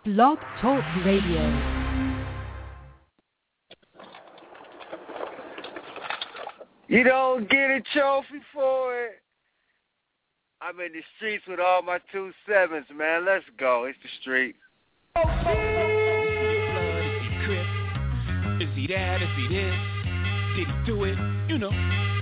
Blog Talk Radio. You don't get a trophy for it. I'm in the streets with all my 2-7s, man. Let's go. It's the street. Is he that? Is he this? Did he do it? You know.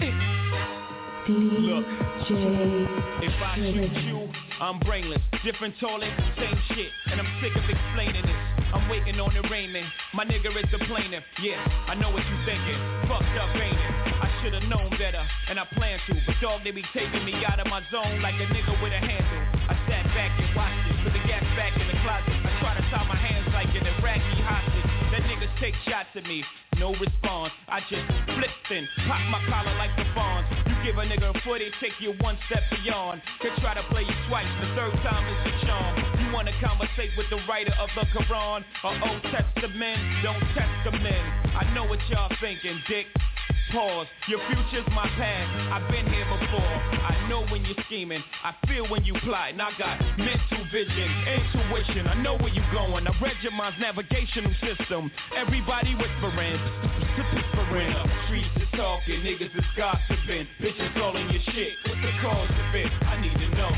Look, if I shoot you, I'm brainless. Different toilet, same shit. And I'm sick of explaining this. I'm waiting on the raiment. My nigga is the plaintiff. Yeah, I know what you thinking. Fucked up, ain't it? I should've known better, and I plan to. But dog, they be taking me out of my zone like a nigga with a handle. I sat back and watched it. Put the gas back in the closet. I try to tie my hands like an Iraqi hostage. That niggas take shots at me. No response. I just flipped and pop my collar like the Fonz. You give a nigga a foot, it take you one step beyond. Could try to play you twice, the third time is the charm. You wanna conversate with the writer of the Quran or Old Testament? Don't test the men. I know what y'all thinking, dick. Pause, your future's my past. I've been here before. I know when you're scheming. I feel when you plotting. I got mental vision, intuition. I know where you going. I read your mind's navigational system. Everybody whispering. Streets is talking, niggas is gossiping. Bitches calling your shit. What's the cause of it? I need to know.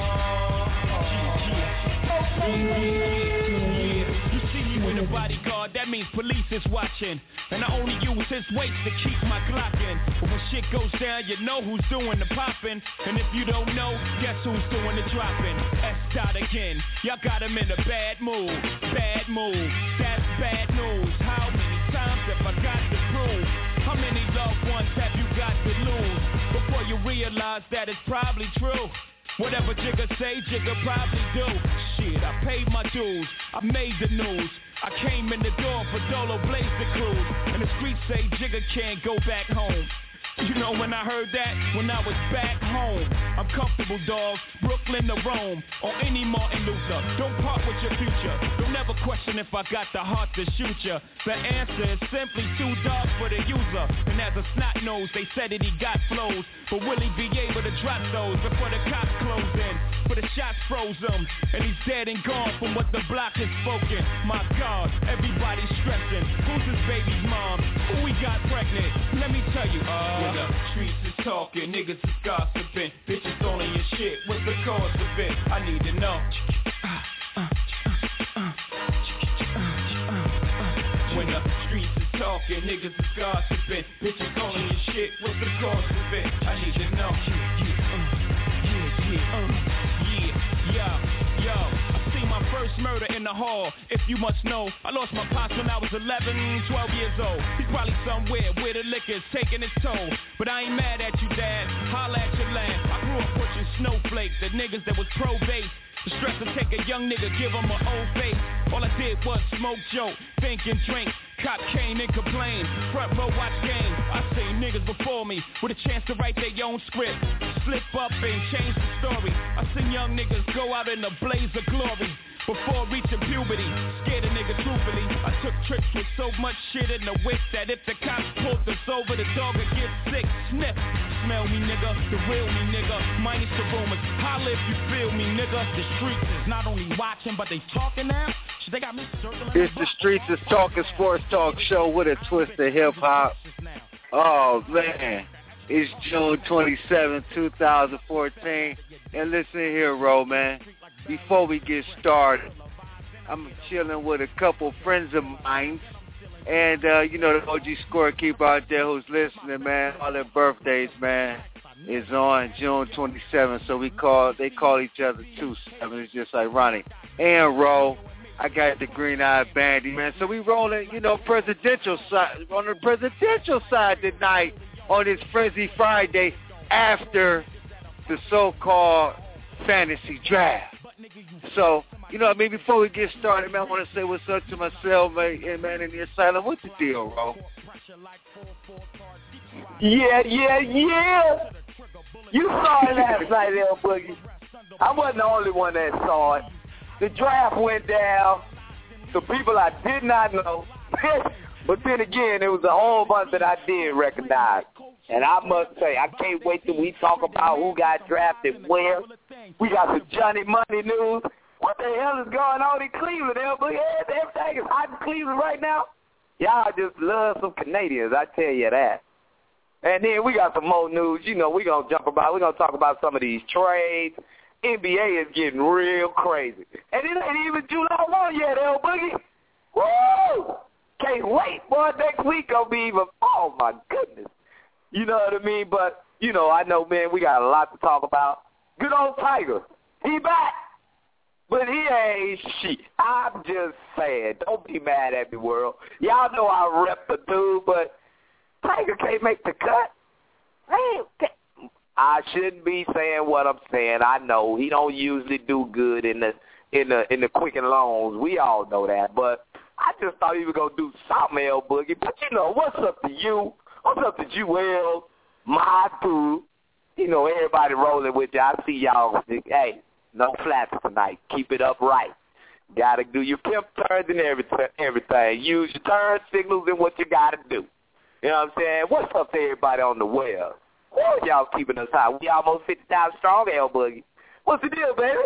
You see me with a bodyguard, that means police is watching. And I only use his weight to keep my Glock in. But when shit goes down, you know who's doing the popping. And if you don't know, guess who's doing the dropping? S. again, y'all got him in a bad mood. Bad mood, that's bad news. How many times have I got to prove? How many loved ones have you got to lose before you realize that it's probably true? Whatever Jigga say, Jigga probably do. Shit, I paid my dues, I made the news. I came in the door for Dolo Blaze the cruise. And the streets say Jigga can't go back home. You know when I heard that? When I was back home. I'm comfortable, dog. Brooklyn to Rome. Or any Martin Luther. Don't part with your future. Don't ever question if I got the heart to shoot ya. The answer is simply too dark for the user. And as a snot nose, they said that he got flows. But will he be able to drop those before the cops close in? But the shots froze him. And he's dead and gone from what the block has spoken. My God, everybody's stressing. Who's his baby's mom? Who we got pregnant? Let me tell you, when the streets is talking, niggas is gossiping. Bitches all in your shit, what's the cause of it? I need to know. When the streets is talking, niggas is gossiping. Bitches all in your shit, what's the cause of it? I need to know. Yo, I seen my first murder in the hall. If you must know, I lost my pops when I was 11, 12 years old. He's probably somewhere where the liquor's taking its toll. But I ain't mad at you, Dad. Holla at your land. I grew up pushing snowflakes at niggas that was pro-base. The stress to take a young nigga, give him an old face. All I did was smoke, joke, think and drink. Cop came and complained. Front row watch game. I seen niggas before me with a chance to write their own script. Slip up and change the story. I seen young niggas go out in a blaze of glory before reaching puberty. Scared a nigga truthfully. I took trips with so much shit in the whip that if the cops pulled us over, the dog would get sick. Sniff. Smell me, nigga. The real me, nigga. Minus the rumors. Holla if you feel me, nigga. The streets is not only watching, but they talking now. They got me circling. It's the Streets is Talking Sports Talk Show with a twist of hip-hop. Oh, man. It's June 27, 2014. And listen here, Ro, man. Before we get started, I'm chilling with a couple friends of mine. And, you know, the OG scorekeeper out there who's listening, man. All their birthdays, man, is on June 27th. So they call each other 2-7. It's just ironic. And, Ro, I got the green-eyed bandy, man. So we rolling, you know, presidential side on the presidential side tonight on this Frenzy Friday after the so-called fantasy draft. So, you know, I mean, before we get started, man, I want to say what's up to myself, man, and man, in the asylum. What's the deal, bro? Yeah. You saw it last night, L Boogie. I wasn't the only one that saw it. The draft went down. The people I did not know. But then again, there was a whole bunch that I did recognize. And I must say, I can't wait till we talk about who got drafted where. We got the Johnny Money news. What the hell is going on in Cleveland, Everything is hot in Cleveland right now. Y'all just love some Canadians, I tell you that. And then we got some more news. You know, we're going to talk about some of these trades. NBA is getting real crazy. And it ain't even July 1 yet, El Boogie. Woo! Can't wait, boy. Next week going to be even, oh, my goodness. You know what I mean? But, you know, I know, man, we got a lot to talk about. Good old Tiger. He back. But he ain't shit. I'm just saying. Don't be mad at me, world. Y'all know I rep the dude, but Tiger can't make the cut. Man, I shouldn't be saying what I'm saying. I know he don't usually do good in the Quicken Loans. We all know that. But I just thought he was gonna do something, El Boogie. But you know, what's up to you? What's up to Jewel, my dude? You know, everybody rolling with you. I see y'all. Hey, no flats tonight. Keep it upright. Gotta do your pimp turns and everything. Use your turn signals and what you gotta do. You know what I'm saying? What's up to everybody on the web? Whoa, y'all keeping us high. We almost 50,000 strong, El Boogie. What's the deal, baby?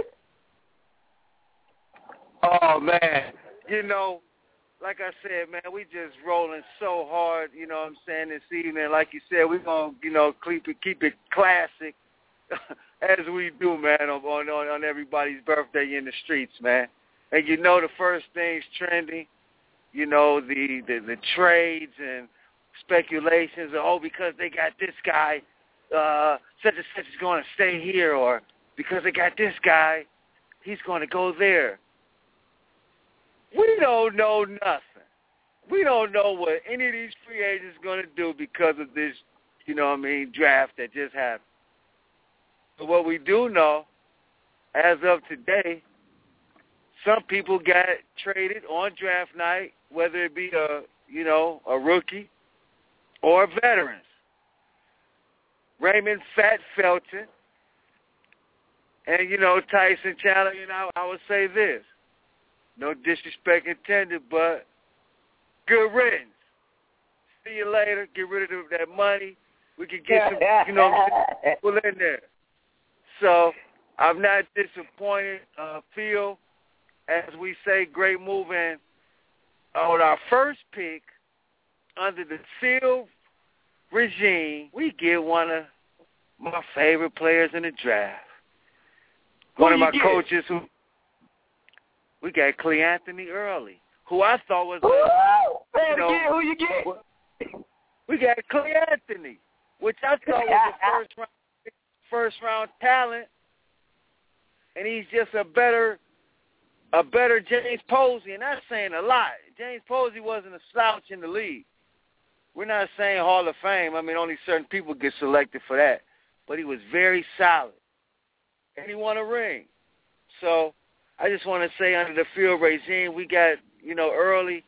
Oh, man. You know, like I said, man, we just rolling so hard, you know what I'm saying, this evening. Like you said, we're going to, you know, keep it classic as we do, man, on everybody's birthday in the streets, man. And you know the first thing's trending, you know, the trades and speculations, because they got this guy, such and such is going to stay here, or because they got this guy, he's going to go there. We don't know nothing. We don't know what any of these free agents are going to do because of this, you know what I mean, draft that just happened. But what we do know, as of today, some people got traded on draft night, whether it be a rookie or veterans. Raymond Fat Felton and, you know, Tyson Chandler, you know, I would say this. No disrespect intended, but good riddance. See you later. Get rid of that money. We can get some, you know, people in there. So I'm not disappointed. Phil, as we say, great move. And on our first pick, under the Phil regime, we get one of my favorite players in the draft. One of my coaches who we got Clay Anthony Early, who I thought was who you get? We got Clay Anthony, which I thought was a first round talent, and he's just a better James Posey, and that's saying a lot. James Posey wasn't a slouch in the league. We're not saying Hall of Fame. I mean, only certain people get selected for that. But he was very solid, and he won a ring. So I just want to say under the Field regime, we got, you know, early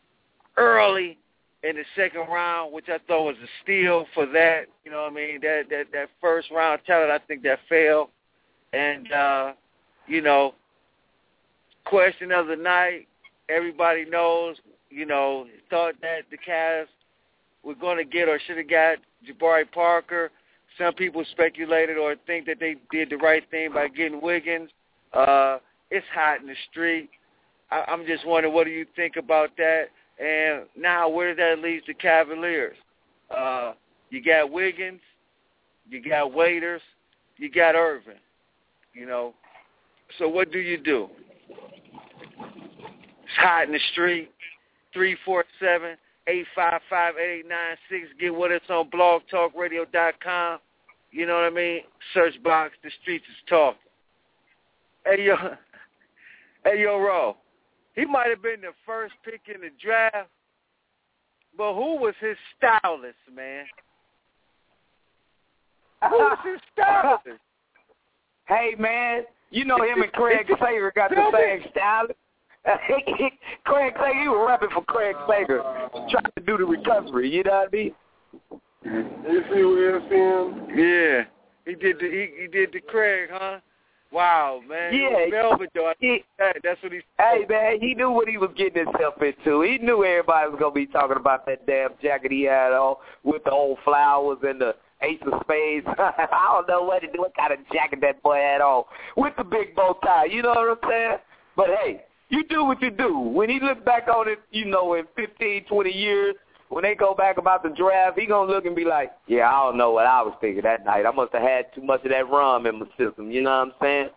in the second round, which I thought was a steal for that. You know what I mean? That first round talent, I think that failed. And, you know, question of the night, everybody knows, you know, thought that the Cavs were going to get or should have got Jabari Parker. Some people speculated or think that they did the right thing by getting Wiggins. It's hot in the street. I'm just wondering, what do you think about that? And now where does that leave the Cavaliers? You got Wiggins, you got Waiters, you got Irvin, you know. So what do you do? It's hot in the street. 347-855-8896. Get with us on blogtalkradio.com. You know what I mean? Search box, the streets is talking. Hey, yo, Ro. He might have been the first pick in the draft, but who was his stylist, man? Who was his stylist? Hey, man, you know him and Craig Sager got the same stylist. Craig Sager, he was rapping for Craig Sager, trying to do the recovery, you know what I mean? You see what I'm saying? Yeah. He did the Craig, huh? Wow, man. Yeah. Velvet, though. That's what he said. Hey, man, he knew what he was getting himself into. He knew everybody was going to be talking about that damn jacket he had on with the old flowers and the ace of spades. I don't know what kind of jacket that boy had on with the big bow tie. You know what I'm saying? But, hey, you do what you do. When he look back on it, in 15, 20 years, when they go back about the draft, he going to look and be like, yeah, I don't know what I was thinking that night. I must have had too much of that rum in my system. You know what I'm saying?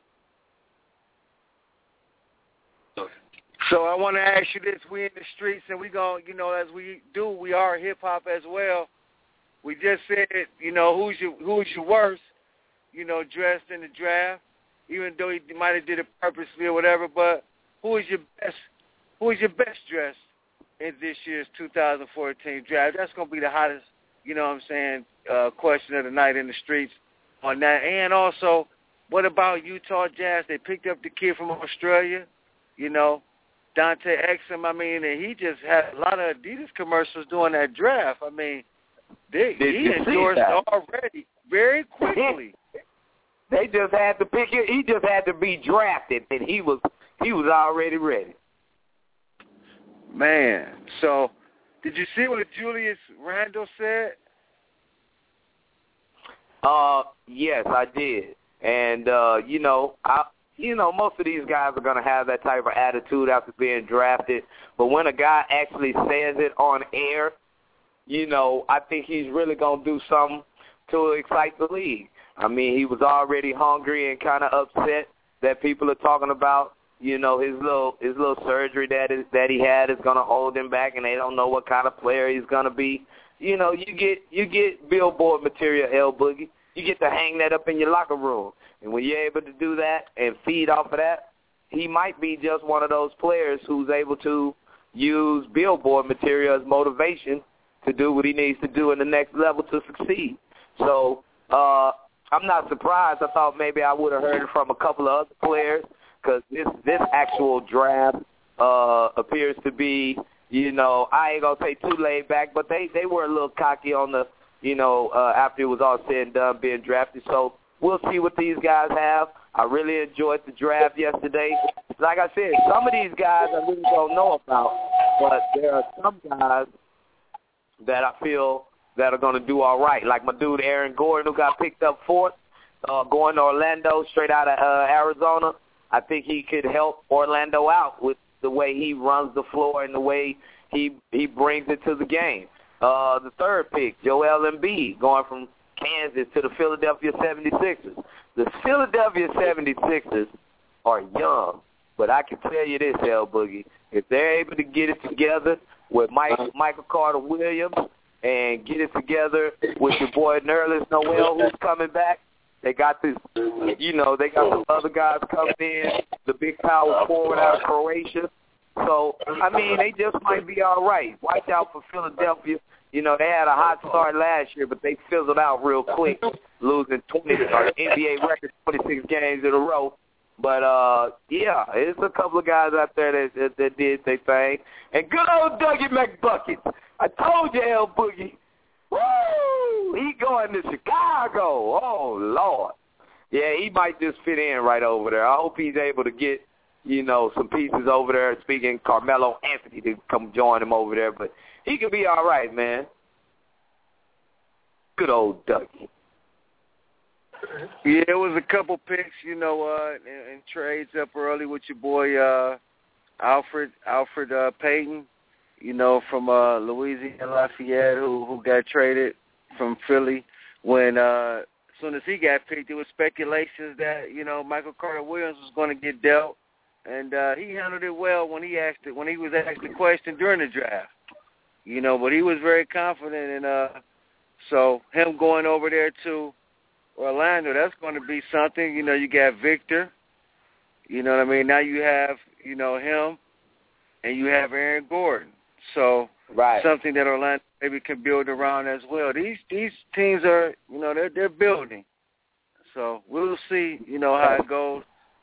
So I want to ask you this. We in the streets, and we going, as we do, we are hip-hop as well. We just said, who's your worst, dressed in the draft, even though he might have did it purposely or whatever, but who is your best dressed in this year's 2014 draft? That's going to be the hottest, question of the night in the streets on that. And also, what about Utah Jazz? They picked up the kid from Australia, Dante Exum. I mean, and he just had a lot of Adidas commercials during that draft. I mean, he endorsed already very quickly. They just had to pick it. He just had to be drafted, and he was already ready. Man, so did you see what Julius Randle said? Yes, I did. And most of these guys are going to have that type of attitude after being drafted. But when a guy actually says it on air, I think he's really going to do something to excite the league. I mean, he was already hungry and kind of upset that people are talking about, his little surgery that he had is going to hold him back, and they don't know what kind of player he's going to be. You get billboard material, L Boogie. You get to hang that up in your locker room. And when you're able to do that and feed off of that, he might be just one of those players who's able to use billboard material as motivation to do what he needs to do in the next level to succeed. So I'm not surprised. I thought maybe I would have heard it from a couple of other players because this actual draft appears to be, I ain't going to say too laid back, but they were a little cocky on the, after it was all said and done being drafted. So we'll see what these guys have. I really enjoyed the draft yesterday. Like I said, some of these guys I really don't know about, but there are some guys that I feel that are going to do all right. Like my dude Aaron Gordon, who got picked up fourth, going to Orlando straight out of Arizona. I think he could help Orlando out with the way he runs the floor and the way he brings it to the game. The third pick, Joel Embiid, going from Kansas to the Philadelphia 76ers. The Philadelphia 76ers are young, but I can tell you this, L Boogie, if they're able to get it together with Michael Carter Williams and get it together with your boy Nerlens Noel, who's coming back, they got this, they got some other guys coming in, the big power forward out of Croatia. So, I mean, they just might be all right. Watch out for Philadelphia. They had a hot start last year, but they fizzled out real quick, losing NBA record 26 games in a row. But, yeah, there's a couple of guys out there that did their thing. And good old Dougie McBuckets. I told you, L Boogie. Woo! He going to Chicago. Oh, Lord. Yeah, he might just fit in right over there. I hope he's able to get, some pieces over there, speaking Carmelo Anthony to come join him over there. But he could be all right, man. Good old Dougie. Yeah, it was a couple picks, and trades up early with your boy Alfred Payton, from Louisiana Lafayette, who got traded from Philly. When as soon as he got picked, there was speculations that Michael Carter Williams was going to get dealt, and he handled it well when he was asked the question during the draft. But he was very confident, and so him going over there to Orlando, that's going to be something. You got Victor. You know what I mean? Now you have, him, and you have Aaron Gordon. So right. Something that Orlando maybe can build around as well. These teams are, they're building. So we'll see, how it goes.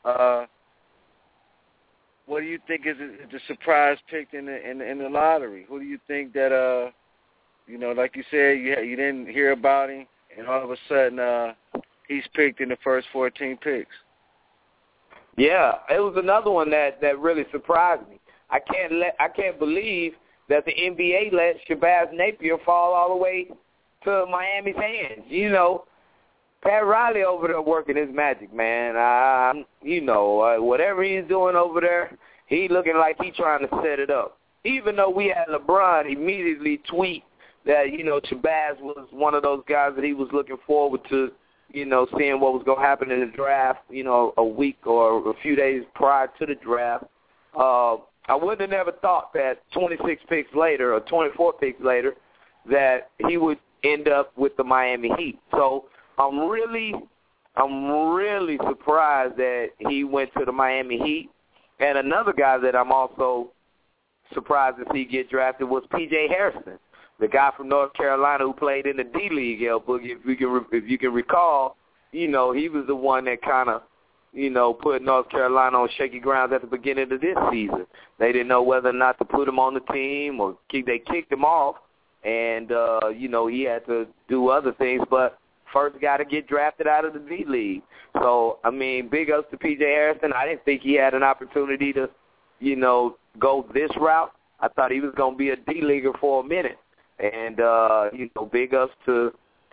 What do you think is the surprise pick in the lottery? Who do you think that, like you said, you didn't hear about him, and all of a sudden he's picked in the first 14 picks? Yeah, it was another one that really surprised me. I can't believe that the NBA let Shabazz Napier fall all the way to Miami's hands. You know, Pat Riley over there working his magic, man. Whatever he's doing over there, he looking like he trying to set it up. Even though we had LeBron immediately tweet that, Shabazz was one of those guys that he was looking forward to, seeing what was going to happen in the draft, a week or a few days prior to the draft. I would have never thought that 26 picks later or 24 picks later that he would end up with the Miami Heat. So I'm really surprised that he went to the Miami Heat. And another guy that I'm also surprised to see get drafted was P.J. Harrison, the guy from North Carolina who played in the D-League, Boogie. If you can recall, he was the one that kind of, put North Carolina on shaky grounds at the beginning of this season. They didn't know whether or not to put him on the team or they kicked him off. And, he had to do other things, but first guy to get drafted out of the D-League. So, big ups to P.J. Harrison. I didn't think he had an opportunity to, go this route. I thought he was going to be a D-leaguer for a minute. And, big ups to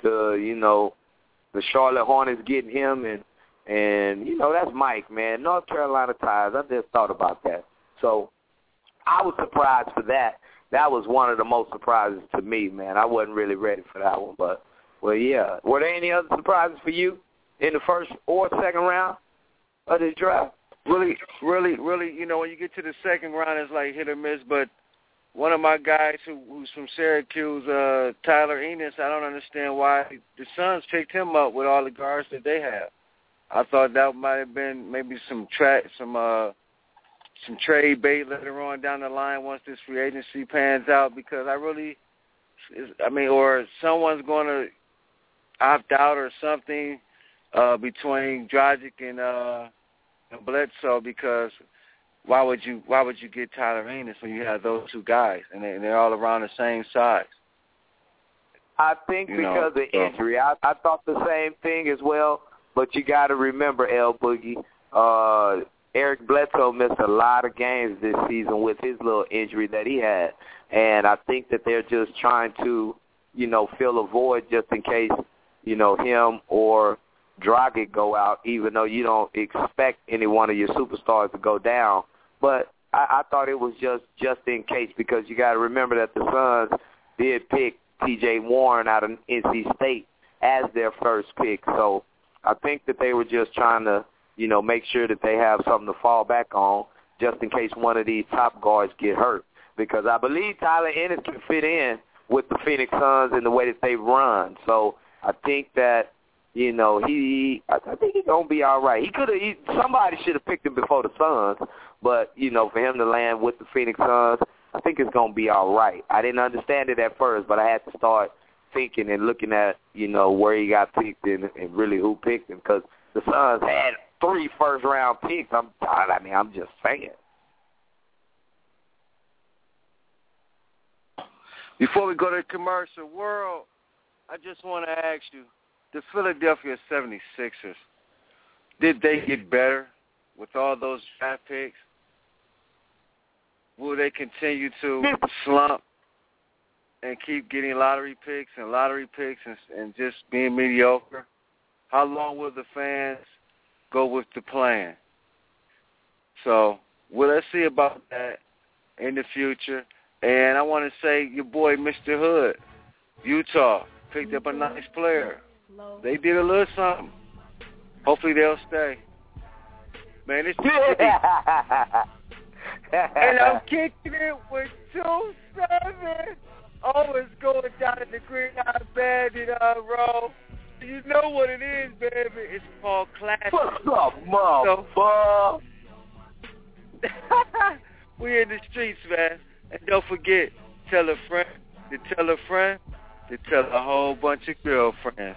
the Charlotte Hornets getting him. And that's Mike, man. North Carolina ties. I just thought about that. So I was surprised for that. That was one of the most surprises to me, man. I wasn't really ready for that one. But, well, yeah. Were there any other surprises for you in the first or second round of this draft? Really, when you get to the second round, it's like hit or miss. But one of my guys who's from Syracuse, Tyler Enos, I don't understand why the Suns picked him up with all the guards that they have. I thought that might have been maybe some trade bait later on down the line once this free agency pans out, because or someone's going to opt out or something between Dragic and Bledsoe, because why would you get Tyler Enos when you have those two guys and they're all around the same size? I think because of injury. I thought the same thing as well, but you got to remember, L Boogie, Eric Bledsoe missed a lot of games this season with his little injury that he had, and I think that they're just trying to, fill a void just in case, him or Dragic go out, even though you don't expect any one of your superstars to go down. But I thought it was just in case, because you got to remember that the Suns did pick T.J. Warren out of NC State as their first pick. So I think that they were just trying to, make sure that they have something to fall back on just in case one of these top guards get hurt. Because I believe Tyler Ennis can fit in with the Phoenix Suns in the way that they run. So I think that, I think he's going to be all right. Somebody should have picked him before the Suns, but, for him to land with the Phoenix Suns, I think it's going to be all right. I didn't understand it at first, but I had to start thinking and looking at, where he got picked and really who picked him, because the Suns had 3 first-round picks. I'm just saying. Before we go to commercial, World, I just want to ask you, the Philadelphia 76ers, did they get better with all those draft picks? Will they continue to slump and keep getting lottery picks and just being mediocre? How long will the fans go with the plan? So, let's see about that in the future. And I want to say your boy, Mr. Hood, Utah, picked up a nice player. They did a little something. Hopefully they'll stay. Man, it's and I'm kicking it with 2-7. Always going down to the Greenhouse Bandit roll. You know what it is, baby. It's called classic. What's up, motherfucker? We in the streets, man. And don't forget, tell a friend to tell a friend to tell a whole bunch of girlfriends.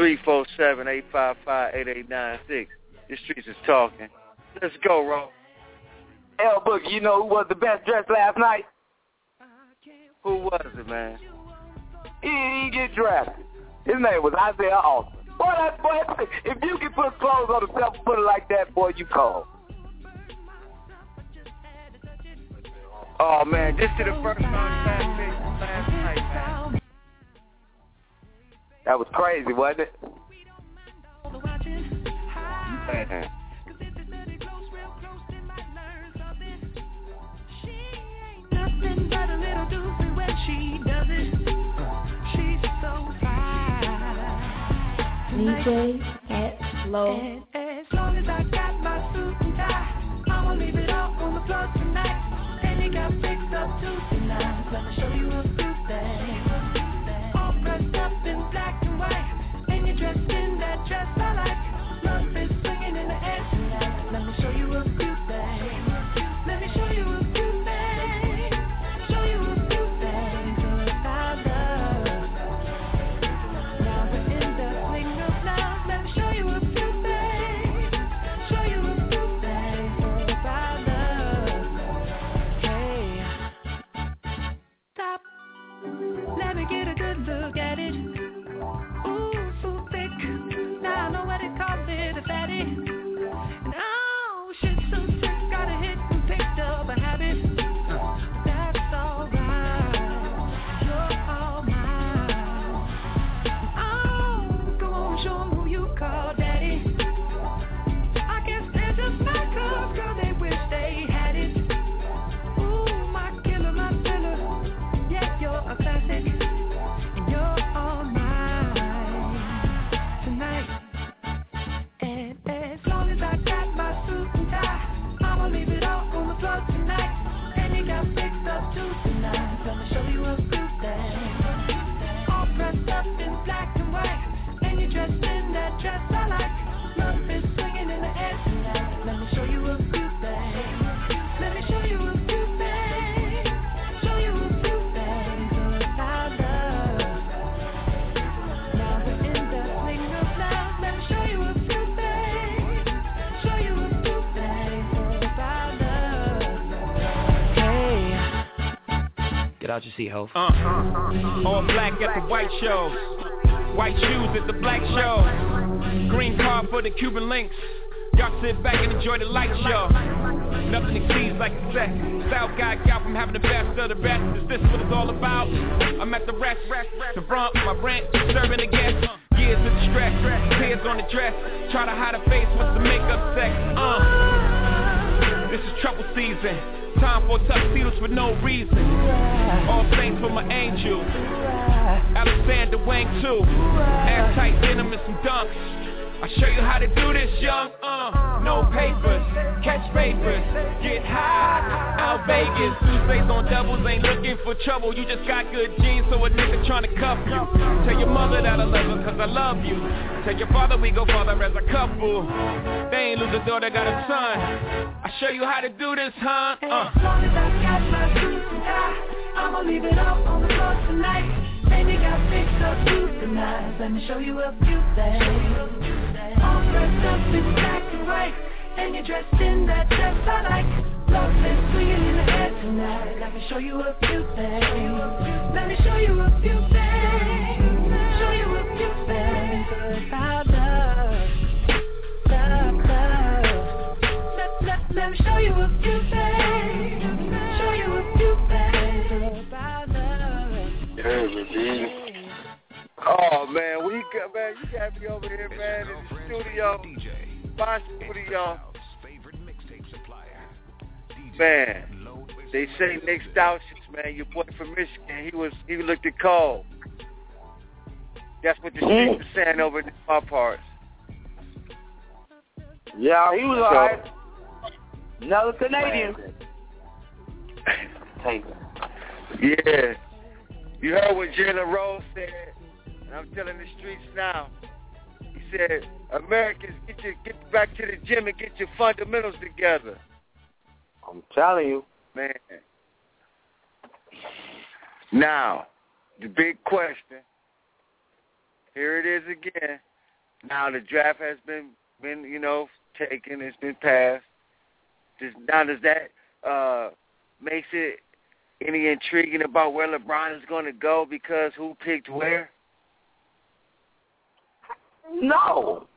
347-855-8896. The streets is talking. Let's go, Ro. L Boogie, you know who was the best dressed last night? Who was it, man? He didn't get drafted. His name was Isaiah Austin. Boy, if you can put clothes on the self-footer like that, boy, you cold. Oh, man, this is the first round last night, man. That was crazy, wasn't it? Man. Nothing but a little doozy when she does it. She's so fine. DJ at Low. And as long as I got my suit and tie, I'ma leave it all on the floor tonight. And you got fixed up to tonight. Let me show you a few things. All dressed up in black and white, and you're dressed in that dress I like. Love is swinging in the air tonight. Let me show you a few things. Let me show you a few things. Show you a few things about love. Now we're in the swing of love. Let me show you a few things. Show you a few things about love. Hey, stop. Let me get a good look at it. Ooh, so thick. Now I know what they call it, a fatty. And oh, shit, so sick. Got a hit and picked up a habit. That's alright. You're all mine. Oh, go on, show 'em who you call daddy. I guess they're just my cuz, girl, they wish they had it. Ooh, my killer, my thriller. Yeah, you're a classic. And you're all mine tonight. And as long as I got my suit and tie, I'ma leave it all on the floor tonight. And you got fixed up too tonight. Let me show you a few things. All dressed up in black and white, and you're dressed in that dress I like. Love is swinging in the air tonight. Let me show you a few things. Let me show you a few things. Show you a few things about love. Now we're in the swing of love. Let me show you a few things. Show you a few things about love. Hey. Get out your seat, ho. All black at the white show. White shoes at the black show. Green card for the Cuban links. Y'all sit back and enjoy the light show. Nothing exceeds like a set. Style guy out from having the best of the best. Is this what it's all about? I'm at the rest. The front, my rent, serving the guests. Years of distress, tears on the dress. Try to hide a face with the makeup sex. This is trouble season. Time for tuxedos for no reason. All saints for my angel. Alexander Wang too. Ass tight denim and some dunks. I'll show you how to do this, young. No papers, catch papers, get high. Out Vegas, Tuesdays on doubles, ain't looking for trouble. You just got good genes, so a nigga tryna cuff you. Tell your mother that I love her, cause I love you. Tell your father we go farther as a couple. They ain't lose a daughter, got a son. I'll show you how to do this, huh? As long as I got my suit and tie, I'ma leave it all on the floor tonight. And you got fixed up too tonight. Let me show you a few things. All dressed up in black and white, and you're dressed in that dress I like. Love is swinging in the air tonight. Let me show you a few things. Let me show you a few things. Show you a few things about love. Let me show you a few things. Show you a few things about love. Yes, indeed. Oh man, you got me over here, man, in the studio. My studio. Man, they say Nick Stoutches, man, your boy from Michigan, he looked at cold. That's what the streets are saying over in my parts. Yeah, he was alright. Another Canadian. Yeah. You heard what Jalen Rose said, and I'm telling the streets now. He said, Americans, get back to the gym and get your fundamentals together. I'm telling you. Man. Now, the big question. Here it is again. Now the draft has been taken. It's been passed. Does that makes it any intriguing about where LeBron is going to go because who picked where? No.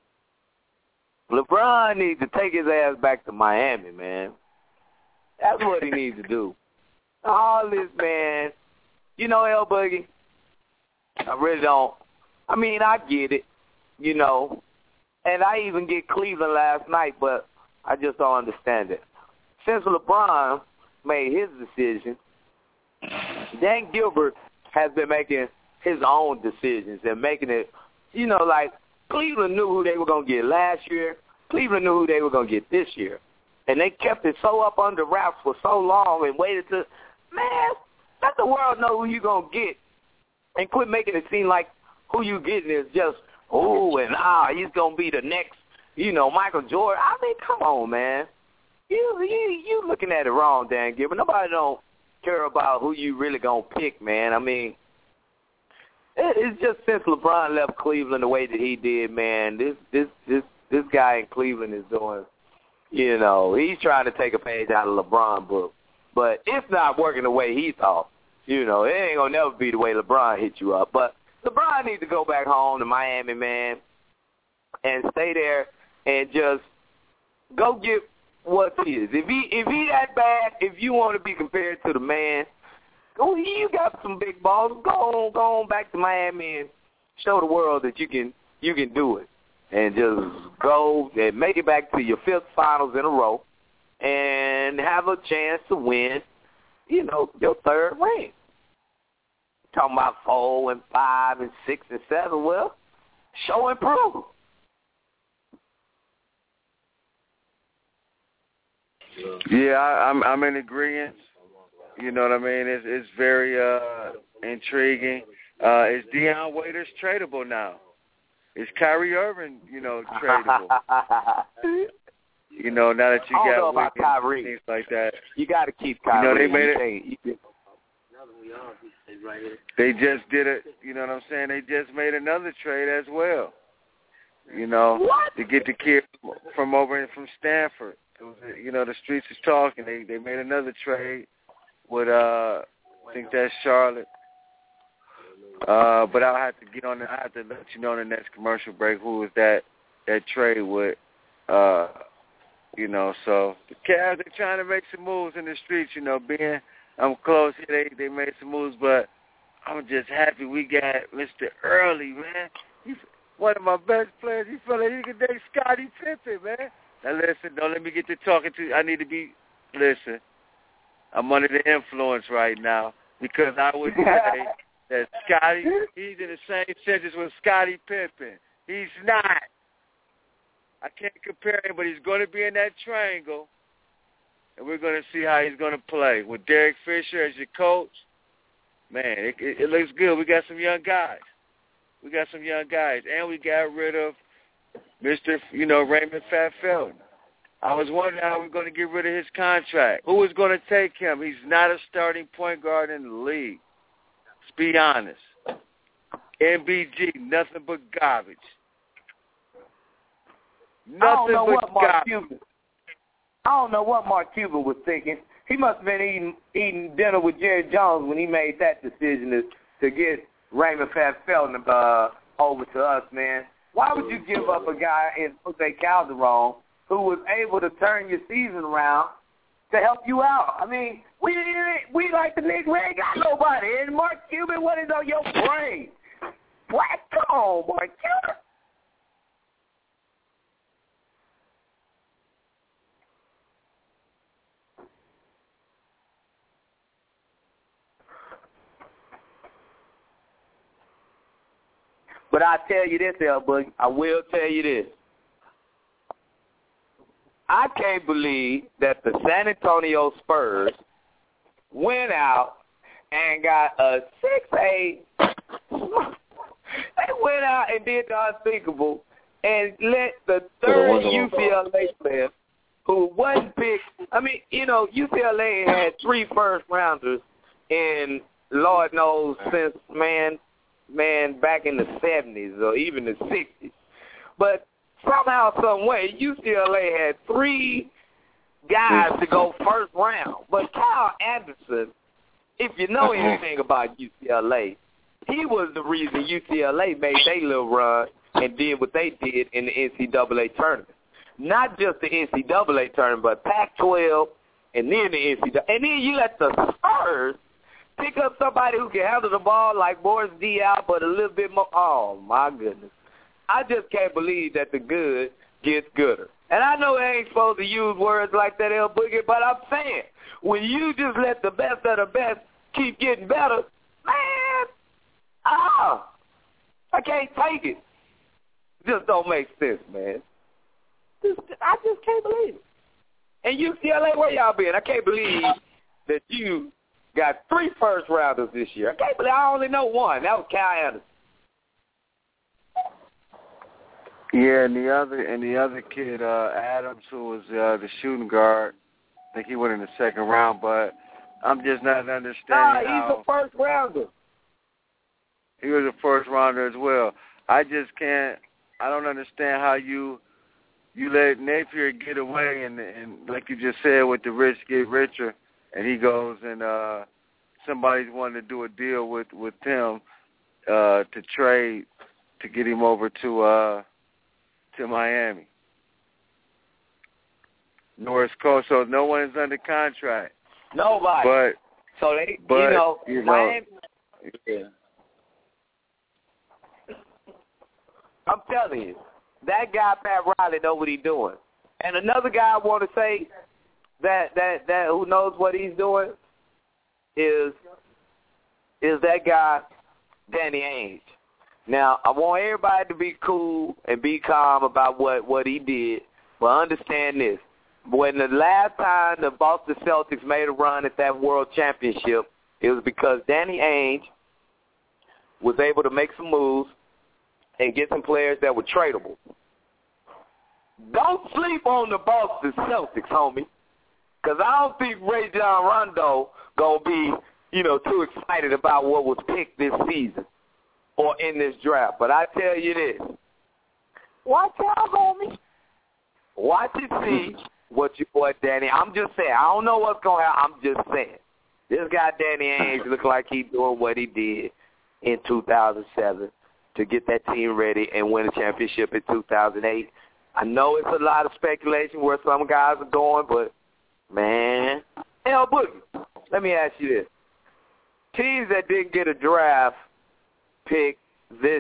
LeBron needs to take his ass back to Miami, man. That's what he needs to do. All this, man. You know, L Boogie, I really don't I mean, I get it, you know, and I even get Cleveland last night, but I just don't understand it. Since LeBron made his decision, Dan Gilbert has been making his own decisions and making it, you know, like Cleveland knew who they were going to get last year. Cleveland knew who they were going to get this year. And they kept it so up under wraps for so long and waited to, man, let the world know who you're going to get and quit making it seem like who you getting is just, he's going to be the next, you know, Michael Jordan. I mean, come on, man. You looking at it wrong, Dan Gilbert. Nobody don't care about who you really going to pick, man. I mean, it's just since LeBron left Cleveland the way that he did, man, this guy in Cleveland is doing, you know, he's trying to take a page out of LeBron's book. But it's not working the way he thought. You know, it ain't going to never be the way LeBron hit you up. But LeBron needs to go back home to Miami, man, and stay there and just go get what's his. If he that bad, if you want to be compared to the man, you got some big balls. Go on back to Miami and show the world that you can do it. And just go and make it back to your 5th finals in a row and have a chance to win, you know, your 3rd ring. Talking about 4 and 5 and 6 and 7. Well, show and prove. Yeah, I'm in agreement. You know what I mean? It's very intriguing. Is Deion Waiters tradable now? Is Kyrie Irving, you know, tradable? You know, now that you got Wiggins, things like that. You got to keep Kyrie. You know, they made it. They just did it. You know what I'm saying? They just made another trade as well. You know, to get the kid from Stanford. It was, you know, the streets is talking. They made another trade with I think that's Charlotte. But I'll have to get on. I have to let you know in the next commercial break who was that trade with. You know, so the Cavs, they're trying to make some moves in the streets. You know, I'm close here. They made some moves, but I'm just happy we got Mr. Early, man. He's one of my best players. He felt like he could date Scottie Pippen, man. Now listen, don't let me get to talking to you. I need to be. Listen, I'm under the influence right now because I would say that Scottie, he's in the same sentence with Scottie Pippen. He's not. I can't compare him, but he's going to be in that triangle, and we're going to see how he's going to play. With Derek Fisher as your coach, man, it looks good. We got some young guys. And we got rid of Mr. Raymond Fat Felton. I was wondering how we're going to get rid of his contract. Who is going to take him? He's not a starting point guard in the league. Let's be honest. MBG, nothing but garbage. I don't know what Mark Cuban was thinking. He must have been eating dinner with Jerry Jones when he made that decision to get Raymond Fat Felton over to us, man. Why would you give up a guy in Jose Calderon who was able to turn your season around to help you out? I mean, we like the nigga, we ain't got nobody. And Mark Cuban, what is on your brain? What? Come on, Mark Cuban. But I tell you this, Boogie, I will tell you this. I can't believe that the San Antonio Spurs went out and got a 6'8". They went out and did the unthinkable and let the third UCLA player who wasn't picked. I mean, UCLA had 3 first-rounders in Lord knows since, man, back in the 70s or even the 60s. But somehow, some way, UCLA had 3 guys to go first round. But Kyle Anderson, if you know anything about UCLA, he was the reason UCLA made their little run and did what they did in the NCAA tournament. Not just the NCAA tournament, but Pac-12 and then the NCAA. And then you let the Spurs pick up somebody who can handle the ball like Boris Diaw, but a little bit more. Oh, my goodness. I just can't believe that the good gets gooder. And I know I ain't supposed to use words like that, L Boogie, but I'm saying, when you just let the best of the best keep getting better, man, I can't take it. Just don't make sense, man. I just can't believe it. And UCLA, where y'all been? I can't believe that you got 3 first-rounders this year. I can't believe I only know one. That was Cal Anderson. Yeah, and the other kid, Adams, who was the shooting guard, I think he went in the second round, but I'm just not understanding he's a first-rounder. He was a first-rounder as well. I don't understand how you let Napier get away and like you just said, with the rich get richer, and he goes and somebody's wanting to do a deal with him to trade to get him over to Miami. Norris Cole, so no one is under contract. Nobody. But Miami. Yeah. I'm telling you, that guy Pat Riley know what he's doing. And another guy I want to say that who knows what he's doing is that guy Danny Ainge. Now, I want everybody to be cool and be calm about what he did, but understand this. When the last time the Boston Celtics made a run at that World Championship, it was because Danny Ainge was able to make some moves and get some players that were tradable. Don't sleep on the Boston Celtics, homie, because I don't think Rajon Rondo going to be, too excited about what was picked this season or in this draft. But I tell you this, watch out, homie. Watch and see what your boy Danny, I'm just saying, I don't know what's going to happen. I'm just saying. This guy Danny Ainge look like he's doing what he did in 2007 to get that team ready and win a championship in 2008. I know it's a lot of speculation where some guys are going, but, man. L Boogie, let me ask you this. Teams that didn't get a draft pick this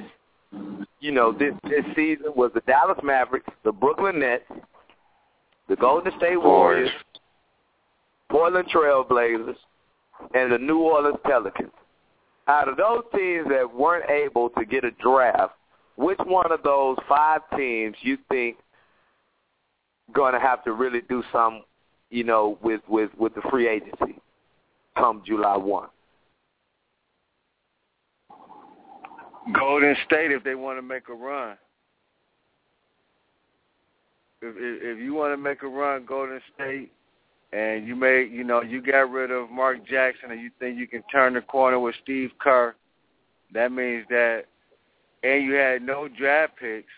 season was the Dallas Mavericks, the Brooklyn Nets, the Golden State Warriors, Portland Trail Blazers, and the New Orleans Pelicans. Out of those teams that weren't able to get a draft, which one of those 5 teams you think going to have to really do something, with the free agency come July 1? Golden State, if they want to make a run. If you want to make a run, Golden State, and you got rid of Mark Jackson and you think you can turn the corner with Steve Kerr, that means that, and you had no draft picks,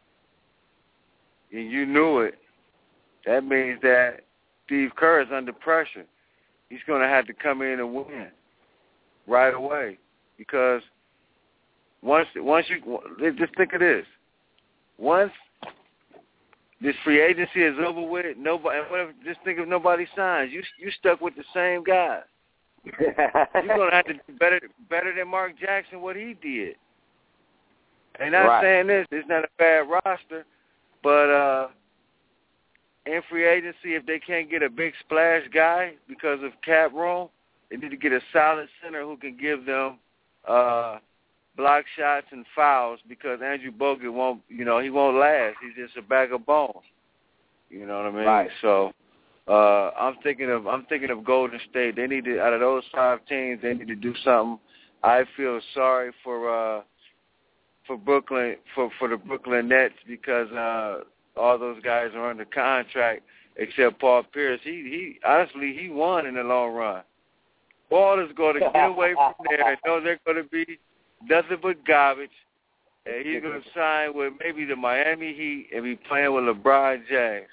and you knew it, that means that Steve Kerr is under pressure. He's going to have to come in and win right away, because once you just think of this, once this free agency is over with, just think if nobody signs, you stuck with the same guy. You're gonna have to do better than Mark Jackson what he did. And I'm saying this, it's not a bad roster, but in free agency, if they can't get a big splash guy because of cap room, they need to get a solid center who can give them block shots and fouls, because Andrew Bogut won't last. He's just a bag of bones. You know what I mean? Right. So I'm thinking of Golden State. They need to, out of those 5 teams, they need to do something. I feel sorry for Brooklyn, for the Brooklyn Nets, because all those guys are under contract except Paul Pierce. He honestly, he won in the long run. Paul is going to get away from there. I know they're going to be nothing but garbage, and he's going to sign with maybe the Miami Heat and be playing with LeBron James.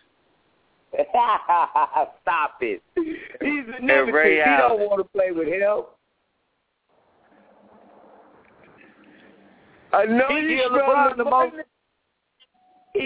Stop it. He's a nemesis. He don't want to play with him. I know he give LeBron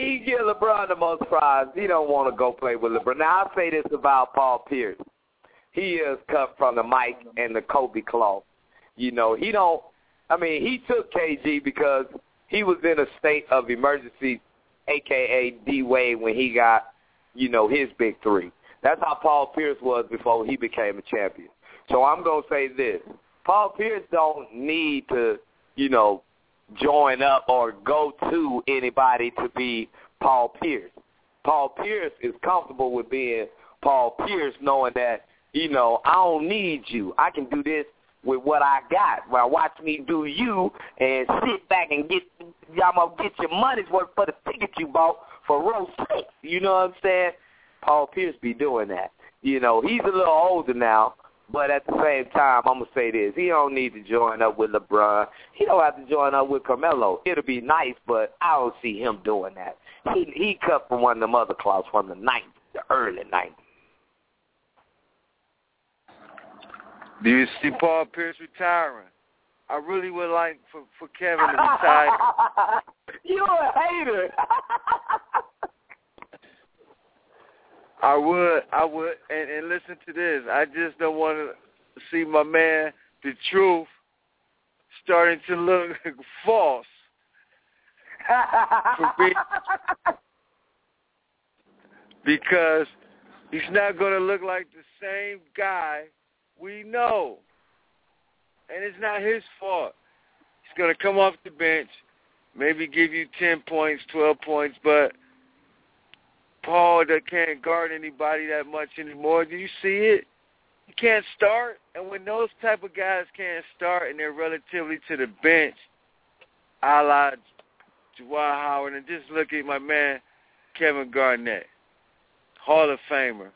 the most prize. He don't want to go play with LeBron. Now, I'll say this about Paul Pierce. he is cut from the Mike and the Kobe cloth. You know, he took KG because he was in a state of emergency, a.k.a. D-Wade, when he got, you know, his big three. That's how Paul Pierce was before he became a champion. So I'm going to say this. Paul Pierce don't need to, you know, join up or go to anybody to be Paul Pierce. Paul Pierce is comfortable with being Paul Pierce, knowing that, you know, I don't need you. I can do this with what I got. Well, watch me do you and sit back and y'all gonna get your money's worth for the ticket you bought for row 6. You know what I'm saying? Paul Pierce be doing that. You know, he's a little older now, but at the same time, I'm going to say this. He don't need to join up with LeBron. He don't have to join up with Carmelo. It'll be nice, but I don't see him doing that. He cut from one of them other clouds from the 90s, the early 90s. Do you see Paul Pierce retiring? I really would like for Kevin to retire. You're a hater. I would, and listen to this. I just don't want to see my man, the truth, starting to look false. Because he's not going to look like the same guy we know. And it's not his fault. He's going to come off the bench, maybe give you 10 points, 12 points, but Paul that can't guard anybody that much anymore. Do you see it? He can't start. And when those type of guys can't start and they're relatively to the bench, a la Dwight Howard, and just look at my man Kevin Garnett, Hall of Famer.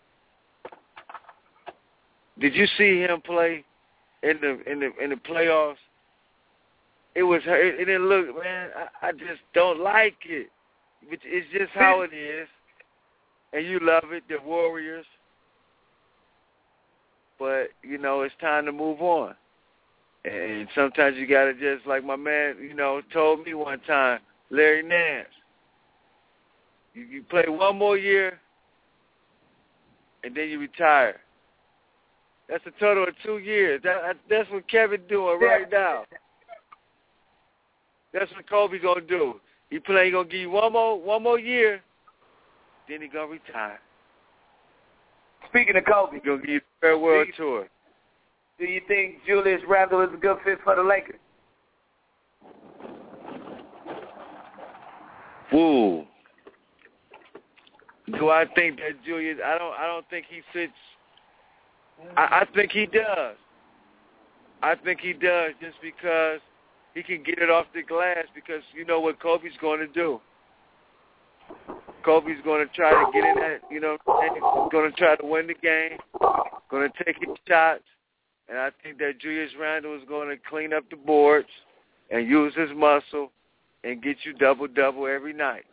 Did you see him play in the playoffs? It didn't look, man. I just don't like it. It's just how it is. And you love it, the Warriors. But, you know, it's time to move on. And sometimes you got to just, like my man, you know, told me one time, Larry Nance, you play one more year, and then you retire. That's a total of 2 years. That's what Kevin's doing right now. That's what Kobe's going to do. He going to give you one more year, then he's going to retire. Speaking of Kobe. He's going to give you the farewell tour. Do you think Julius Randle is a good fit for the Lakers? Ooh. Do I think that Julius, I don't think he fits. I think he does. I think he does just because he can get it off the glass, because you know what Kobe's going to do. Kobe's going to try to get in that, you know, going to try to win the game, going to take his shots, and I think that Julius Randle is going to clean up the boards and use his muscle and get you double-double every night.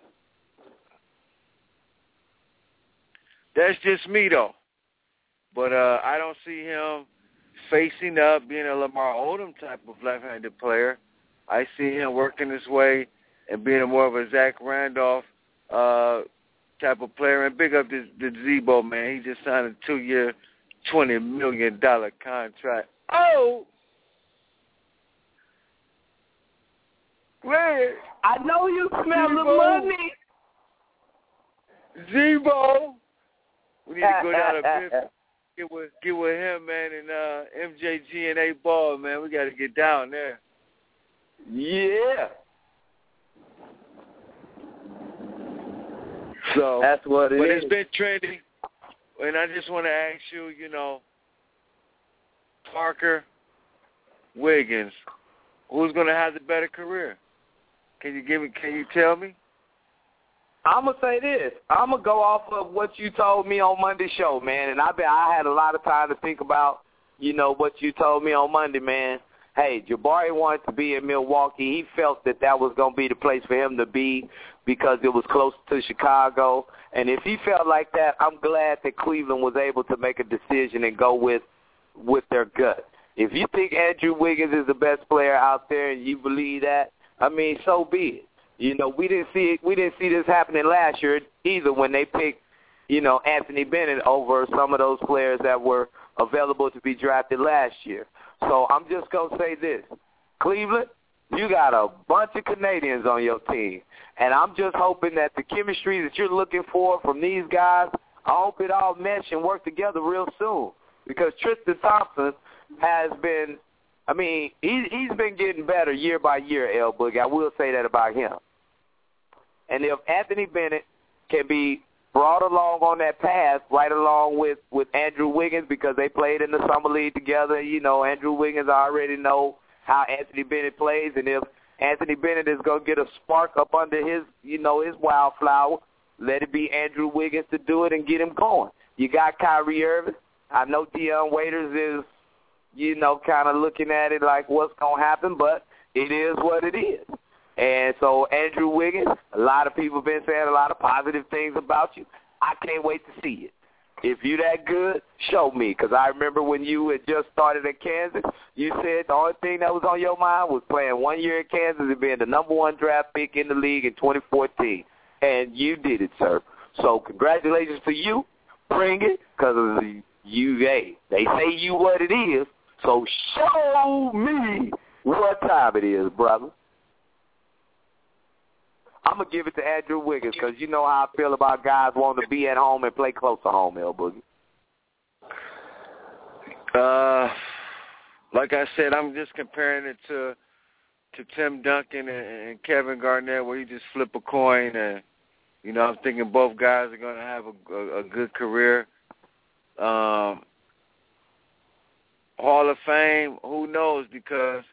That's just me, though. But I don't see him facing up, being a Lamar Odom type of left-handed player. I see him working his way and being more of a Zach Randolph type of player. And big up the Zebo, man. He just signed a 2-year, $20 million contract. Oh! Man. I know you smell the money. Zebo. We need to go down to Memphis. Get with him, man, and MJG and A-Ball, man. We got to get down there. Yeah. So that's what it is. But it's been trending. And I just want to ask you, you know, Parker, Wiggins, who's going to have the better career? Can you tell me? I'm going to say this. I'm going to go off of what you told me on Monday's show, man. And I had a lot of time to think about, you know, what you told me on Monday, man. Hey, Jabari wanted to be in Milwaukee. He felt that was going to be the place for him to be because it was close to Chicago. And if he felt like that, I'm glad that Cleveland was able to make a decision and go with their gut. If you think Andrew Wiggins is the best player out there and you believe that, I mean, so be it. You know, we didn't see this happening last year either when they picked, Anthony Bennett over some of those players that were available to be drafted last year. So I'm just going to say this. Cleveland, you got a bunch of Canadians on your team, and I'm just hoping that the chemistry that you're looking for from these guys, I hope it all mesh and work together real soon, because Tristan Thompson has been, he's been getting better year by year, L. Boogie. I will say that about him. And if Anthony Bennett can be brought along on that path right along with Andrew Wiggins, because they played in the summer league together. Andrew Wiggins, I already know how Anthony Bennett plays, and if Anthony Bennett is going to get a spark up under his, his wildflower, let it be Andrew Wiggins to do it and get him going. You got Kyrie Irving. I know Dion Waiters is, kind of looking at it like what's going to happen, but it is what it is. And so Andrew Wiggins, a lot of people have been saying a lot of positive things about you. I can't wait to see it. If you that good, show me. Because I remember when you had just started at Kansas, you said the only thing that was on your mind was playing 1 year at Kansas and being the number 1 draft pick in the league in 2014. And you did it, sir. So congratulations to you. Bring it, because they say you what it is. So show me what time it is, brother. I'm going to give it to Andrew Wiggins, because you know how I feel about guys wanting to be at home and play close to home, L. Boogie. Like I said, I'm just comparing it to Tim Duncan and Kevin Garnett, where you just flip a coin, and I'm thinking both guys are going to have a good career. Hall of Fame, who knows? Because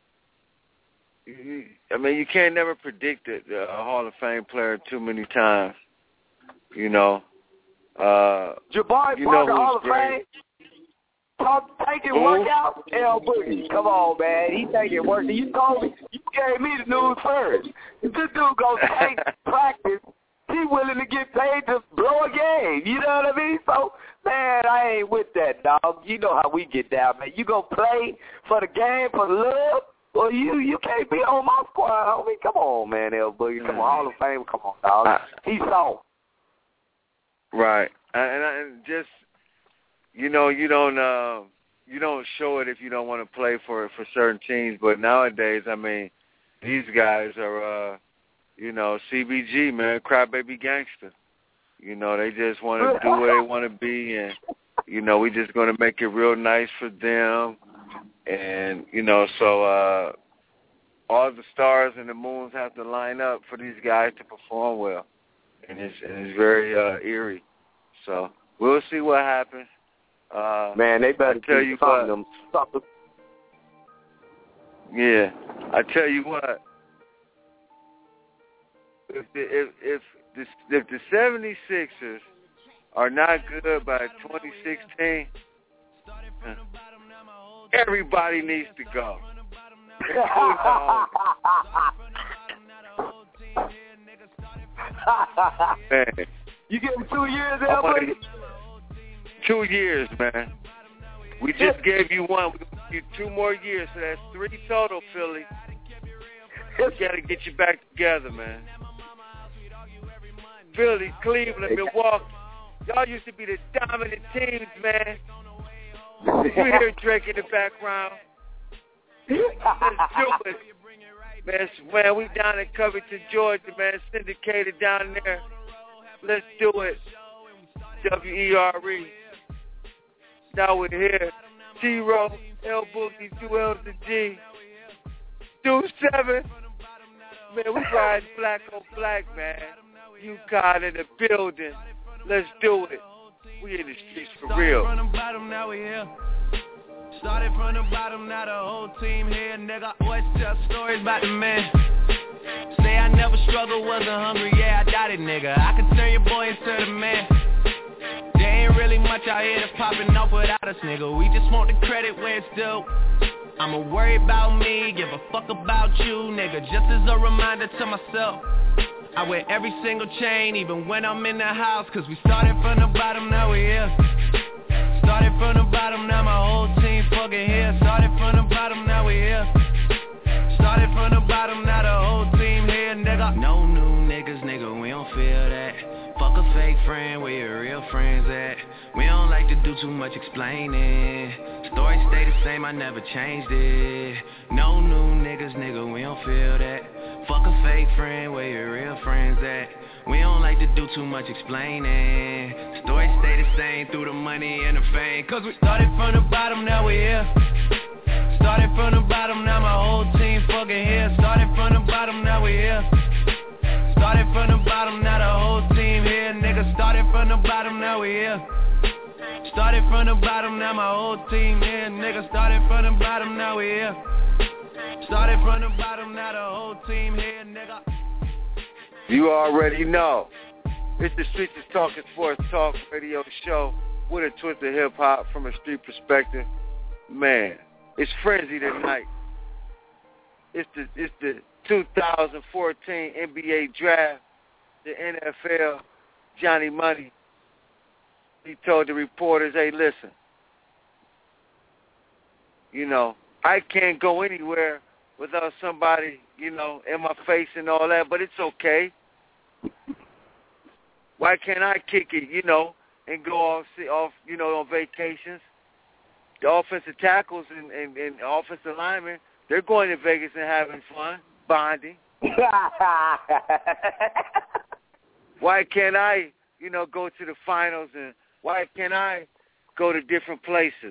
you can't never predict it, a Hall of Fame player too many times. Jabari Parker, Hall of Fame. Taking workout, L. Boogie. Come on, man. He taking work. You told me, you gave me the news first. If this dude goes take practice, he willing to get paid to blow a game. You know what I mean? So, man, I ain't with that, dog. You know how we get down, man. You gonna play for the game, for the love? Well, you can't be on my squad, homie. Come on, man, L. Boogie. Come on, Hall of Fame. Come on, dog. He's soft. Right. And just, you don't show it if you don't want to play for certain teams. But nowadays, these guys are, CBG, man, crybaby gangster. They just want to do where they want to be, and, we just going to make it real nice for them. And, so all the stars and the moons have to line up for these guys to perform well. And it's very eerie. So we'll see what happens. Man, they better tell you what. Something. Yeah, I tell you what. If the 76ers are not good by 2016, everybody needs to go. Man. You give him 2 years, L. 2 years, man. We just gave you one. We're going to give you 2 more years, so that's 3 total, Philly. We got to get you back together, man. Philly, Cleveland, Milwaukee. Y'all used to be the dominant teams, man. You hear Drake in the background. Let's do it. Man, we down in Covington, Georgia, man. Syndicated down there. Let's do it. WERE. Now we're here. T-Row, L Boogie, 2 L's to G. 2-7. Man, we ride black on black, man. UConn in the building. Let's do it. We in the streets for real. Started from the bottom, now we here. Started from the bottom, now the whole team here. Nigga, always tell stories about the man. Say I never struggled, wasn't hungry, yeah, I doubt it, nigga. I can turn your boy into the man. There ain't really much out here that's popping off without us, nigga. We just want the credit where it's due. I'ma worry about me, give a fuck about you, nigga. Just as a reminder to myself, I wear every single chain, even when I'm in the house. Cause we started from the bottom, now we here. Started from the bottom, now my whole team fucking here. Started from the bottom, now we here. Started from the bottom, now the whole team here, nigga. No new niggas, nigga, we don't feel that. Fuck a fake friend, we a real friends at. We don't like to do too much explaining. Story stay the same, I never changed it. No new niggas, nigga, we don't feel that. Fuck a fake friend, where your real friends at. We don't like to do too much explaining. Story stay the same through the money and the fame. Cause we started from the bottom, now we here. Started from the bottom, now my whole team fucking here. Started from the bottom, now we here. Started from the bottom, now the whole team here. Nigga, started from the bottom, now we here. Started from the bottom, now my whole team here. Nigga, started from the bottom, now we here. Started from the bottom, now the whole team here, nigga. You already know. It's the Streets is Talking Sports Talk radio show with a twist of hip-hop from a street perspective. Man, it's frenzy tonight. It's the 2014 NBA Draft, the NFL, Johnny Money. He told the reporters, hey, listen, you know, I can't go anywhere without somebody, you know, in my face and all that, but it's okay. Why can't I kick it, you know, and go off, you know, on vacations? The offensive tackles and offensive linemen, they're going to Vegas and having fun, bonding. Why can't I, you know, go to the finals, and why can't I go to different places?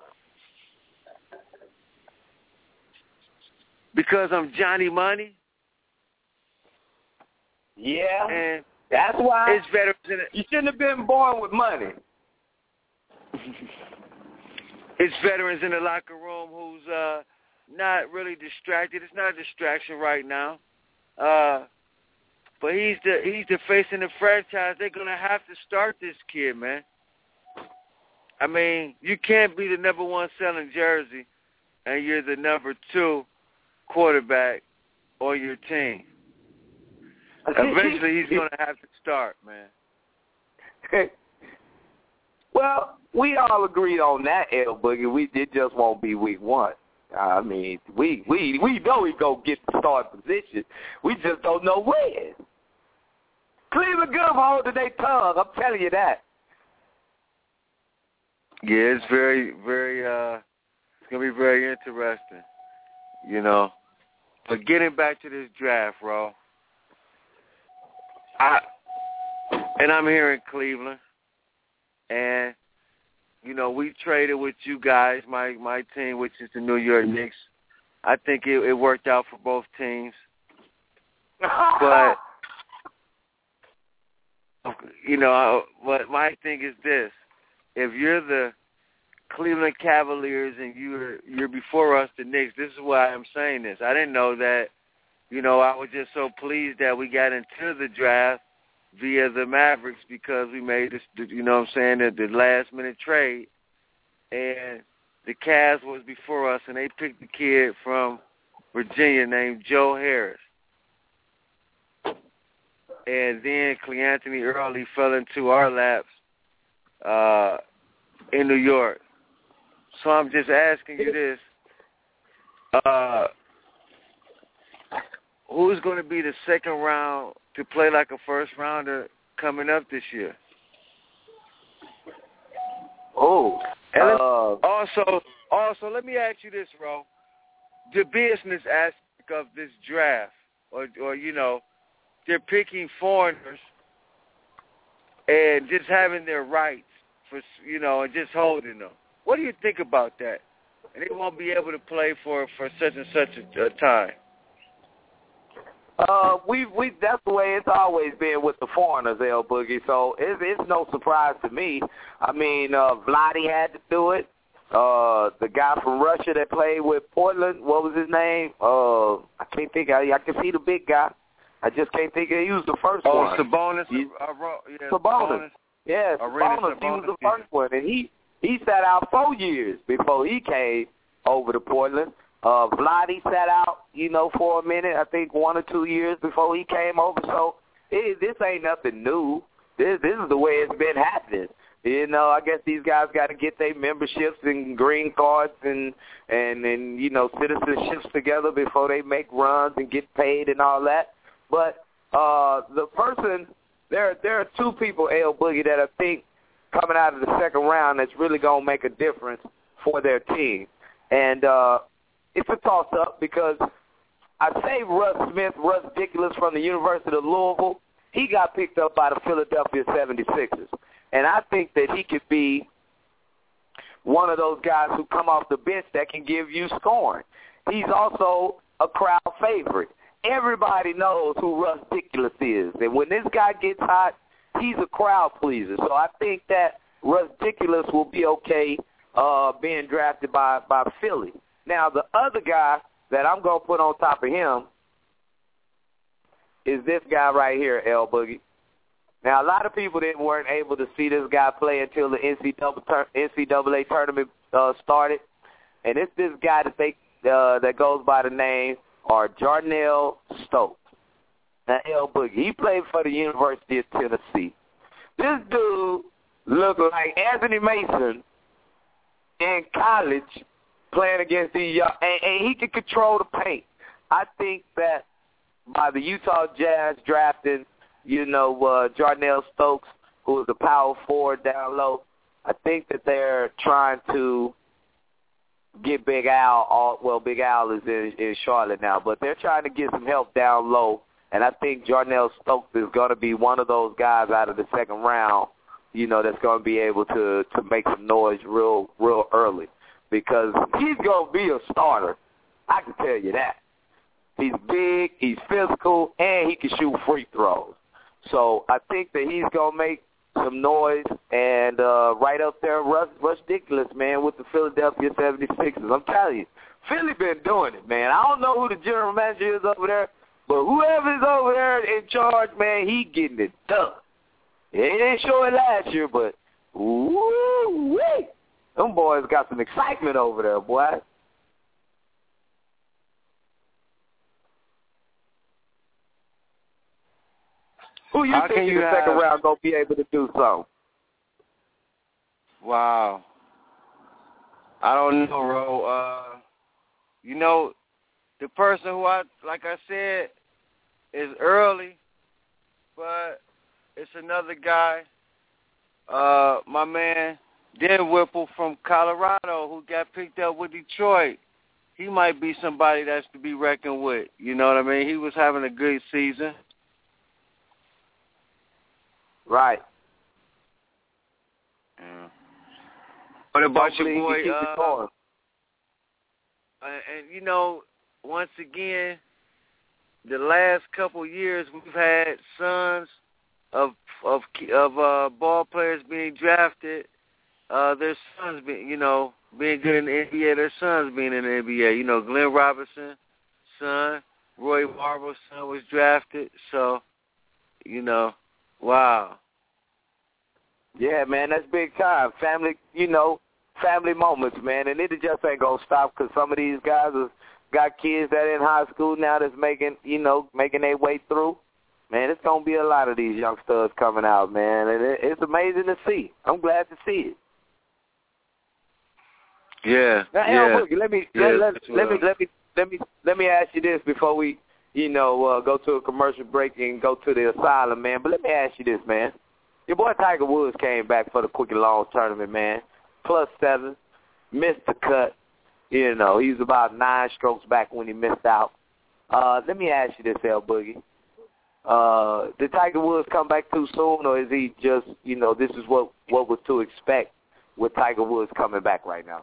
Because I'm Johnny Money? Yeah, and that's why it's better than you shouldn't have been born with money. It's veterans in the locker room who's not really distracted. It's not a distraction right now. But he's the face in the franchise. They're gonna have to start this kid, man. I mean, you can't be the number one selling jersey and you're the number 2 quarterback on your team. Eventually, he's going to have to start, man. Well, we all agreed on that, L Boogie. It just won't be week 1. I mean, we know he go get the start position. We just don't know when. Cleveland good for holding their tongue. I'm telling you that. Yeah, it's very, very. It's gonna be very interesting, you know. But getting back to this draft, bro. I'm here in Cleveland, and you know we traded with you guys, my team, which is the New York Knicks. I think it worked out for both teams, but you know, but my thing is this: if you're the Cleveland Cavaliers and you're before us, the Knicks, this is why I'm saying this. I didn't know that. You know, I was just so pleased that we got into the draft via the Mavericks because we made this, you know what I'm saying, the last-minute trade. And the Cavs was before us, and they picked a kid from Virginia named Joe Harris. And then Cleanthony Early fell into our laps in New York. So I'm just asking you this. Who's going to be the second round to play like a first rounder coming up this year? Oh. Also, let me ask you this, Ro. The business aspect of this draft, or you know, they're picking foreigners and just having their rights for, you know, and just holding them. What do you think about that? And they won't be able to play for such and such a time. That's the way it's always been with the foreigners, L Boogie. So it's no surprise to me. I mean, Vlade had to do it. The guy from Russia that played with Portland, what was his name? I can't think. I can see the big guy. I just can't think. He was the first one. Sabonis. Sabonis. Yeah, Sabonis. He was the first one, and he sat out 4 years before he came over to Portland. Vlade sat out, you know, for a minute, I think 1 or 2 years before he came over. So this ain't nothing new. This is the way it's been happening. You know, I guess these guys got to get their memberships and green cards and you know, citizenships together before they make runs and get paid and all that. But the person, there are 2 people, L Boogie, that I think coming out of the second round that's really going to make a difference for their team. And it's a toss-up because I say Russ Dickless from the University of Louisville, he got picked up by the Philadelphia 76ers. And I think that he could be one of those guys who come off the bench that can give you scoring. He's also a crowd favorite. Everybody knows who Russ Dickless is. And when this guy gets hot, he's a crowd pleaser. So I think that Russ Dickless will be okay being drafted by Philly. Now, the other guy that I'm going to put on top of him is this guy right here, L Boogie. Now, a lot of people weren't able to see this guy play until the NCAA tournament started. And it's this guy that goes by the name Jarnell Stokes. Now, L Boogie, he played for the University of Tennessee. This dude looked like Anthony Mason in college playing against these young, and he can control the paint. I think that by the Utah Jazz drafting, Jarnell Stokes, who is a power forward down low, I think that they're trying to get Big Al. Big Al is in Charlotte now, but they're trying to get some help down low, and I think Jarnell Stokes is going to be one of those guys out of the second round, that's going to be able to make some noise real early, because he's going to be a starter. I can tell you that. He's big, he's physical, and he can shoot free throws. So I think that he's going to make some noise, and right up there, Russ Dickless, man, with the Philadelphia 76ers. I'm telling you, Philly been doing it, man. I don't know who the general manager is over there, but whoever's over there in charge, man, he getting it done. It didn't show it last year, but woo-wee, them boys got some excitement over there, boy. Who you think in the second round going to be able to do something? Wow. I don't know, Ro. The person who like I said, is early, but it's another guy, my man, Dan Whipple from Colorado, who got picked up with Detroit. He might be somebody that's to be reckoned with. You know what I mean? He was having a good season. Right. Yeah. What about your boy? And once again, the last couple years we've had sons of ball players being drafted. Their sons being good in the NBA. Their sons being in the NBA. Glenn Robinson, son, Roy Marble's son was drafted. So, wow. Yeah, man, that's big time. Family, family moments, man. And it just ain't going to stop because some of these guys have got kids that are in high school now that's making their way through. Man, it's going to be a lot of these youngsters coming out, man. And it's amazing to see. I'm glad to see it. Yeah. Now, let me ask you this before we, go to a commercial break and go to the asylum, man. But let me ask you this, man. Your boy Tiger Woods came back for the Quick and Long tournament, man. +7, missed the cut. He was about 9 strokes back when he missed out. Let me ask you this, L Boogie. Did Tiger Woods come back too soon, or is he just, this is what was to expect with Tiger Woods coming back right now?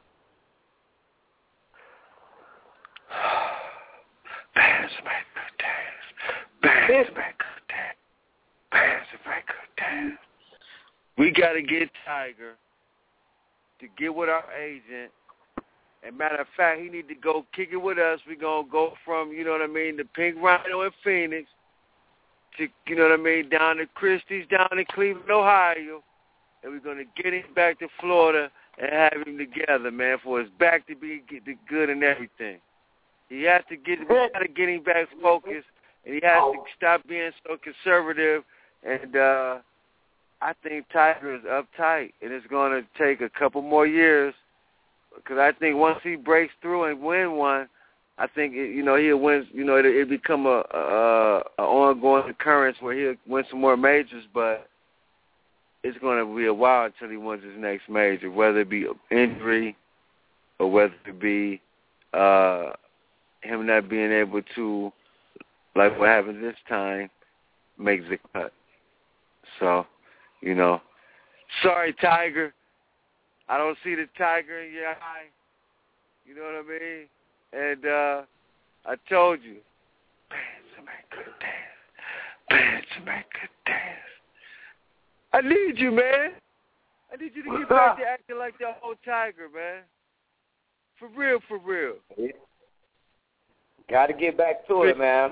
We got to get Tiger to get with our agent. And matter of fact, he need to go kick it with us. We're going to go from, the Pink Rhino in Phoenix to, down to Christie's, down in Cleveland, Ohio. And we're going to get him back to Florida and have him together, man, for his back to be good and everything. He has to get him back focused, and he has to stop being so conservative. And I think Tiger is uptight, and it's going to take a couple more years. Because I think once he breaks through and win one, I think he'll win. It'll become a ongoing occurrence where he'll win some more majors. But it's going to be a while until he wins his next major, whether it be injury or whether it be him not being able to, like what happened this time, make the cut. So, you know, sorry, Tiger. I don't see the tiger in your eye. You know what I mean? And I told you, bands make good dance. Bands make good dance. I need you, man. I need you to get back to acting like the whole tiger, man. For real, for real. Yeah. Got to get back to it, man.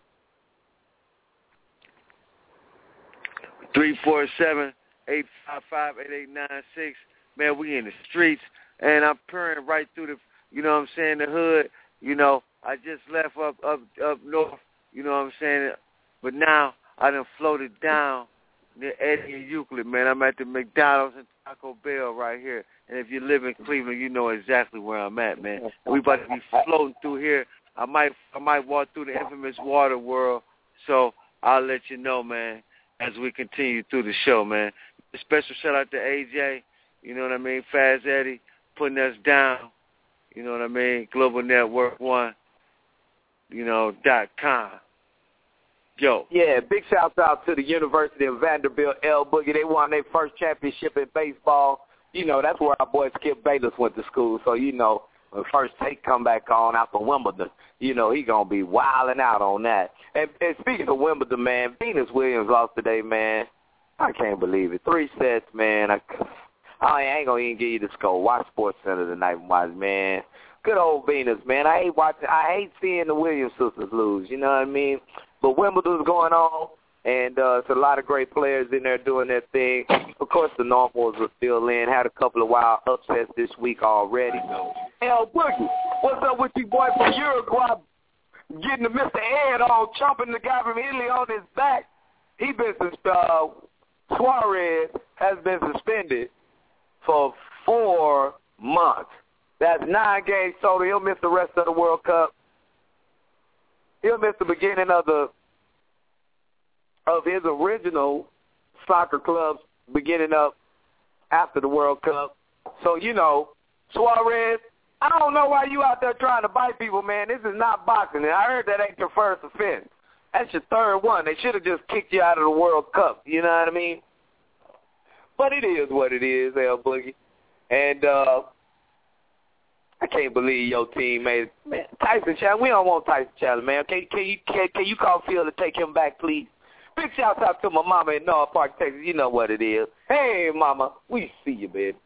347-855-8896. Man, we in the streets, and I'm purring right through the, you know what I'm saying, the hood. You know, I just left up north, you know what I'm saying, but now I done floated down near Eddie and Euclid, man. I'm at the McDonald's and Taco Bell right here. And if you live in Cleveland, you know exactly where I'm at, man. And we about to be floating through here. I might walk through the infamous water world, so I'll let you know, man, as we continue through the show, man. A special shout out to AJ, you know what I mean, Faz Eddie, putting us down, you know what I mean, Global Network 1, you know, .com. Yo. Yeah, big shout out to the University of Vanderbilt, L Boogie. They won their first championship in baseball. You know, that's where our boy Skip Bayless went to school. So, you know, when First Take come back on after Wimbledon, you know, he going to be wilding out on that. And speaking of Wimbledon, man, Venus Williams lost today, man. I can't believe it. 3 sets, man. I ain't going to even give you the score. Watch SportsCenter tonight and watch, man. Good old Venus, man. I hate seeing the Williams sisters lose, you know what I mean? But Wimbledon's going on, and it's a lot of great players in there doing their thing. Of course, the normals are still in. Had a couple of wild upsets this week already. L Boogie, what's up with you boy from Uruguay getting the Mr. Ed on, chomping the guy from Italy on his back? He been Suarez has been suspended for 4 months. That's 9 games total. He'll miss the rest of the World Cup. He'll miss the beginning of his original soccer club's beginning up after the World Cup. So, you know, Suarez, I don't know why you out there trying to bite people, man. This is not boxing. And I heard that ain't your first offense. That's your 3rd one. They should have just kicked you out of the World Cup. You know what I mean? But it is what it is, L Boogie. And I can't believe your team made man, Tyson Chandler. We don't want Tyson Chandler, man. Can you call Phil to take him back, please? Big shout out to my mama in North Park, Texas. You know what it is. Hey, mama, we see you, baby.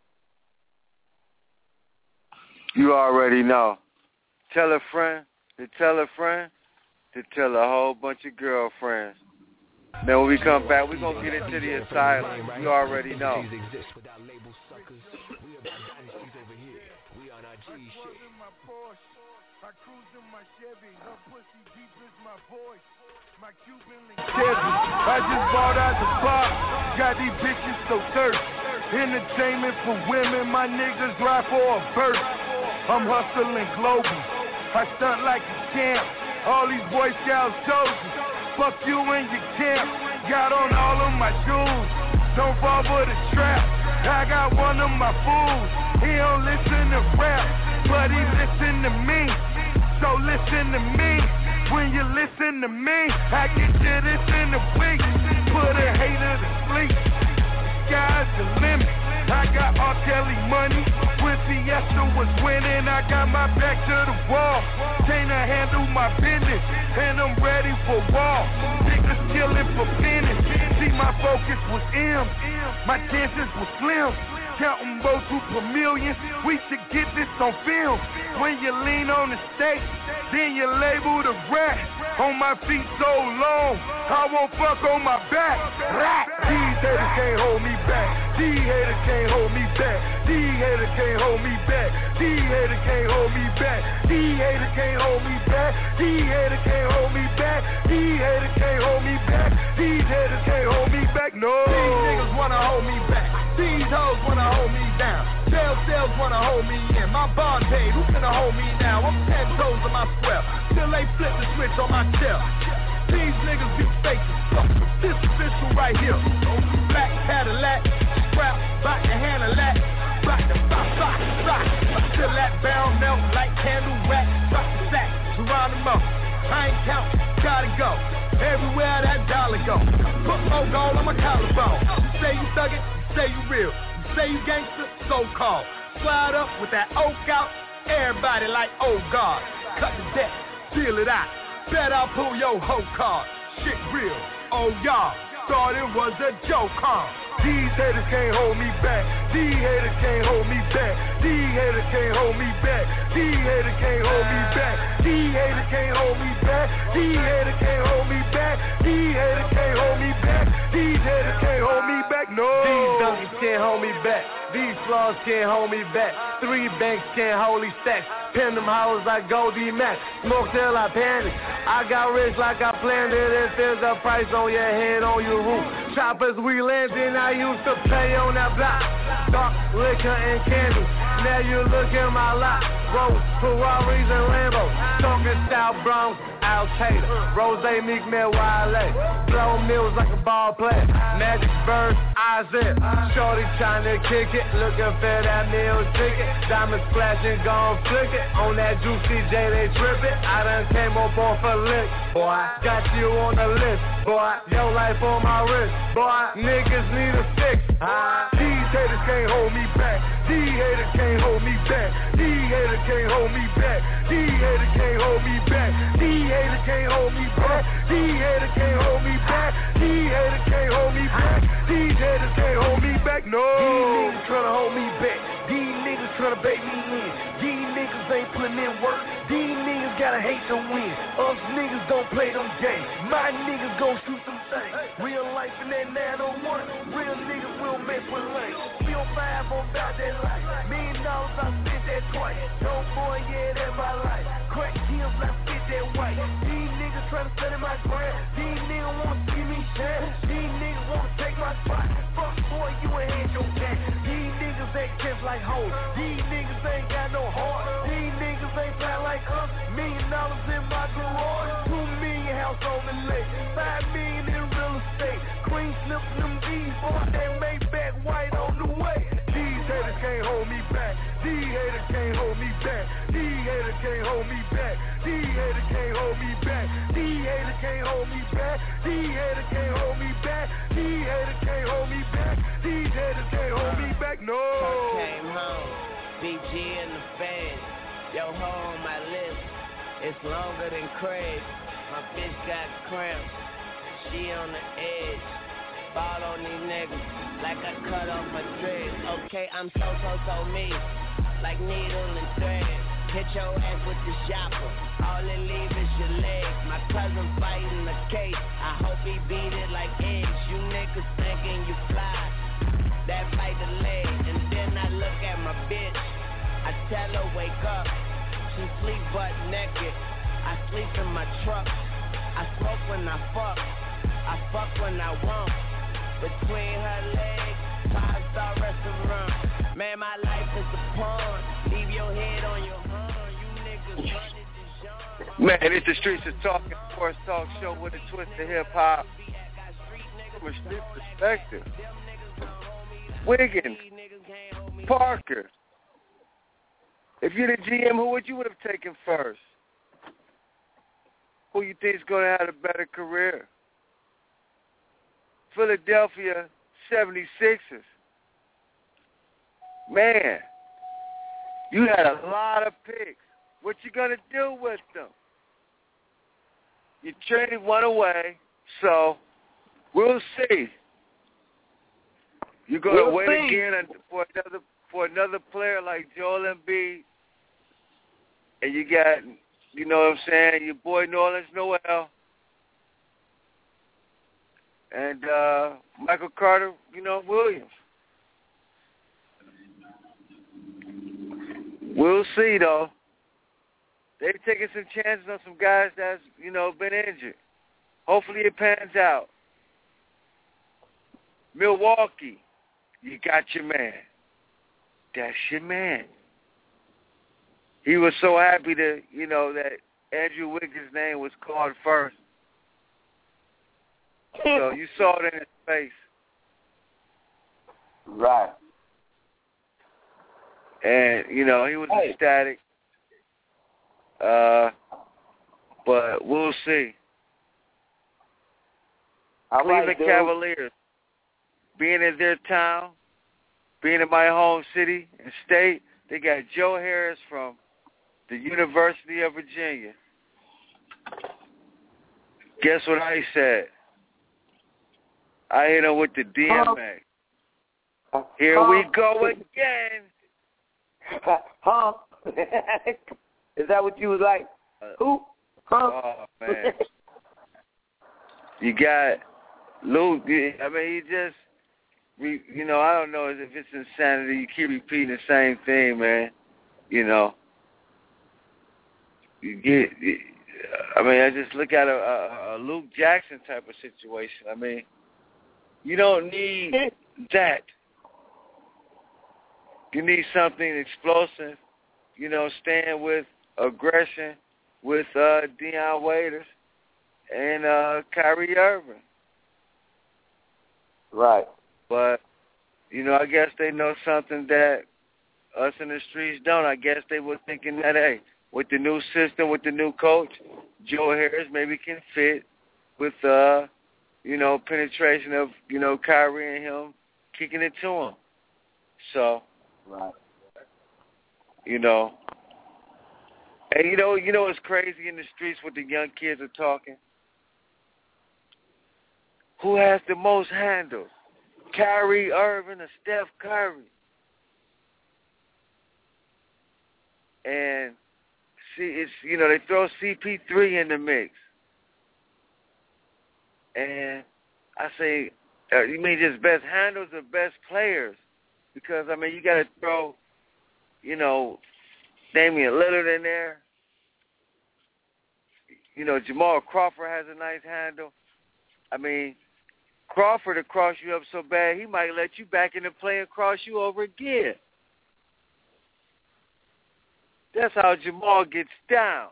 You already know. Tell a friend to tell a friend to tell a whole bunch of girlfriends. Then when we come back, we're going to get into the asylum. You already know. I just bought out the box, got these bitches so thirsty. Entertainment for women, my niggas ride for a verse. I'm hustling global, I stunt like a champ. All these Boy Scouts chosen, fuck you and your camp. Got on all of my jewels, don't fall for the trap. I got one of my fools, he don't listen to rap, but he listen to me. So listen to me. When you listen to me, I get you this in a week. Put a hater to sleep. Sky's the limit. I got R. Kelly money. When Fiesta was winning, I got my back to the wall. Can't handle my business, and I'm ready for war. Niggas killing for pennies. See, my focus was M. My chances were slim. Counting both per million. We should get this on film. When you lean on the stage, then you label the rat. On my feet so long, I won't fuck on my back. These haters can't hold me back. These haters can't hold me back. These haters can't hold me back. These haters can't hold me back. These haters can't hold me back. These haters can't hold me back. These haters can't hold me back. These haters can't hold me back. No. These niggas wanna hold me back. These hoes wanna hold me down. Sales wanna hold me in. My bond paid, who finna hold me now? I'm 10 toes on my square. Till they flip the switch on my tail. These niggas be fake as fuck. This official right here. Black Cadillac, strap, bout to handle that. Bout to rock, till that barrel melt like candle wax. Bout to sack, surround them up. I ain't count, gotta go. Everywhere that dollar go. Put more gold on my collarbone. You say you thug it, you say you real. You say you gangster, so-called. Slide up with that oak out. Everybody like, oh God. Cut the deck, seal it out. Bet I'll pull your whole card. Shit real, oh y'all. Thought it was a joke, huh? These haters can't hold me back. These haters can't hold me back. These haters can't hold me back. These haters can't hold me back. These haters can't hold me back. These haters can't hold me back. These haters can't hold me back. These haters can't hold me back. No. These donkeys can't hold me back. These flaws can't hold me back. 3 banks can't hold these stacks. Pin them hoes like Goldie Mac. Smoke till I panic. I got rich like I planned it. It feels the price on your head, on your roof. Choppers we landing. I used to play on that block. Dark liquor and candy. Now you look in my lot. Rolls, Ferraris and Lambos. Talking South Bronx, Al Taylor. Rose, Meek Mill, Wale. Blow mills like a ball player. Magic Bird, Isaiah. Shorty trying to kick it. Looking for that meal ticket. Diamonds flashing, gon' flick it. On that Juicy J, they trippin'. I done came up off a lick. Boy, got you on the list. Boy, your life on my wrist. Boy, niggas need a fix. These haters can't hold me back. These haters can't hold me back. These haters can't hold me back. These haters can't hold me back. These haters can't hold me back. These haters can't hold me back. These haters can't hold me back. These haters can't hold me back. No. These niggas tryna hold me back. These niggas tryna bait me in. These niggas ain't putting in work. These niggas gotta hate to win. Us niggas don't play them games. My niggas gon' shoot some things. Real life in that 901. Real niggas will make with lane. 305 on about that life. $1 million I spent that twice. Don't boy, yeah, that's my life. Crack deals, I spit that white. These niggas tryna study my brand. These niggas wanna see me shine. These niggas wanna take my spot. Fuck boy, you ain't had your back. These niggas ain't just like hoes. These niggas ain't got no heart. These niggas ain't fly like us. $1 million in my garage. 2 million house on the lake. 5 million in real estate. Queen slipping them D's, boy, that Maybach white on the way. These haters can't hold me back. These haters can't hold me back. These haters can't hold me back. These haters can't hold me back. These haters can't hold me back. These haters can't hold me back. These haters can't hold me back. These haters can't hold me back. No. Came home, BG in the feds. Yo ho on my list. It's longer than Craig. My bitch got cramps. She on the edge. Ball on these niggas like I cut off my dreads. Okay, I'm so me. Like needle and thread. Hit your ass with the chopper. All it leave is your legs. My cousin fighting the case. I hope he beat it like eggs. You niggas thinking you fly. That fight the leg. And then I look at my bitch. I tell her wake up. She sleep butt naked. I sleep in my truck. I smoke when I fuck. I fuck when I want. Between her legs, 5-star restaurant. Man, my life is a pawn. Leave your head on your horn. You niggas running the genre. Man, it's the Streets of Talking Sports Talk Show with a twist of hip hop. From a street perspective. Wiggins, Parker. If you're the GM, who would you have taken first? Who you think is going to have a better career? Philadelphia 76ers. Man, you had a lot of picks. What you going to do with them? You traded one away, so we'll see. You're going to wait again for another player like Joel Embiid, and you got, you know what I'm saying, your boy Nerlens Noel, and Michael Carter, Williams. We'll see, though. They've taken some chances on some guys that's, been injured. Hopefully it pans out. Milwaukee, you got your man. That's your man. He was so happy that, that Andrew Wiggins' name was called first. So you saw it in his face. Right. And, you know, he was ecstatic. But we'll see. Cleveland Cavaliers, being in their town, being in my home city and state, they got Joe Harris from the University of Virginia. Guess what I said? I hit him with the DMX. Here we go again. Huh? Is that what you was like? Who? Huh? Oh, man. You got Luke. I mean, he just, you know, I don't know if it's insanity. You keep repeating the same thing, man. You know. I mean, I just look at a Luke Jackson type of situation. I mean, you don't need that. You need something explosive, you know, staying with aggression with Deion Waiters and Kyrie Irving. Right. But, you know, I guess they know something that us in the streets don't. I guess they were thinking that, hey, with the new system, with the new coach, Joe Harris maybe can fit with, you know, penetration of, you know, Kyrie and him kicking it to him. So, right. You know, and you know what's crazy in the streets what the young kids are talking? Who has the most handles? Kyrie Irving or Steph Curry? And see, it's, you know, they throw CP3 in the mix. And I say, you mean just best handles or best players? Because, I mean, you got to throw, you know, Damian Lillard in there. You know, Jamal Crawford has a nice handle. I mean, Crawford will cross you up so bad, he might let you back into play and cross you over again. That's how Jamal gets down.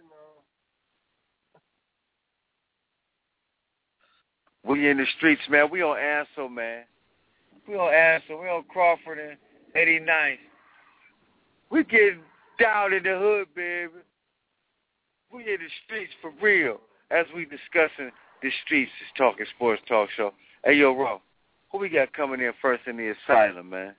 We in the streets, man. We on Ansel, man. We on Ansel. We on Crawford and 89th. We getting down in the hood, baby. We in the streets for real. As we discussing the streets, is Talking Sports Talk Show. Hey, yo, Ro, who we got coming in first in the asylum, man?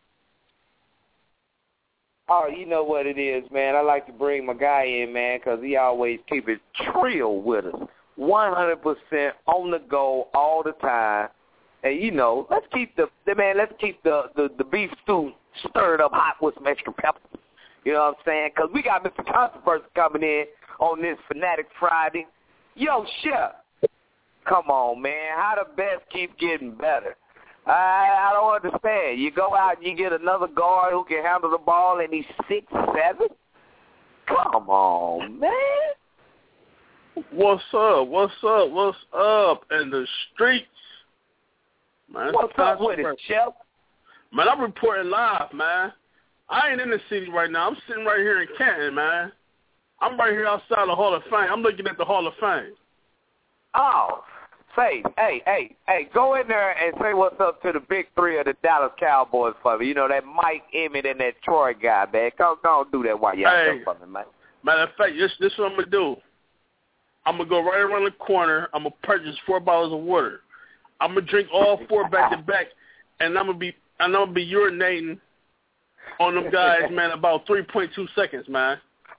Oh, you know what it is, man. I like to bring my guy in, man, because he always keep it trill with us. 100% on the go all the time. And, you know, let's keep the beef stew stirred up hot with some extra pepper. You know what I'm saying? Because we got Mr. Controversy coming in on this Fanatic Friday. Yo, Chef, come on, man. How the best keep getting better? I don't understand. You go out and you get another guard who can handle the ball and he's 6'7"? Come on, man. What's up? What's up? What's up in the streets? Man, what's up with it, Chef? Man, I'm reporting live, man. I ain't in the city right now. I'm sitting right here in Canton, man. I'm right here outside the Hall of Fame. I'm looking at the Hall of Fame. Oh, say, hey, go in there and say what's up to the big three of the Dallas Cowboys for me. You know, that Mike Emmett and that Troy guy, man. Go do that while you're out there for me, man. Matter of fact, this is what I'm going to do. I'm going to go right around the corner. I'm going to purchase 4 bottles of water. I'm going to drink all 4 back to back, and I'm going to be urinating on them guys, man, about 3.2 seconds, man.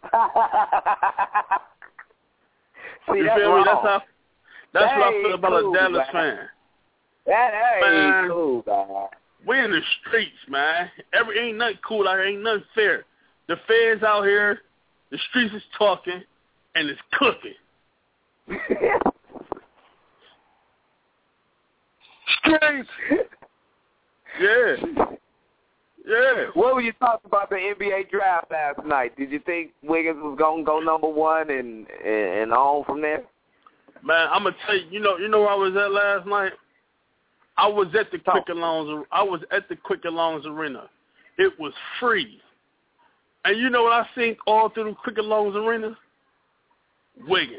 See, you that's feel wrong. me? That's what I feel about a Dallas fan. That man, ain't cool, man. We in the streets, man. Ain't nothing cool out here. Ain't nothing fair. The fans out here, the streets is talking, and it's cooking. Streets. Yeah. Yeah. What were you talking about the NBA draft last night? Did you think Wiggins was going to go number 1 and on from there? Man, I'm gonna tell you. You know where I was at last night? I was at the Quicken Loans Arena. It was free. And you know what I seen all through the Quicken Loans Arena? Wiggins.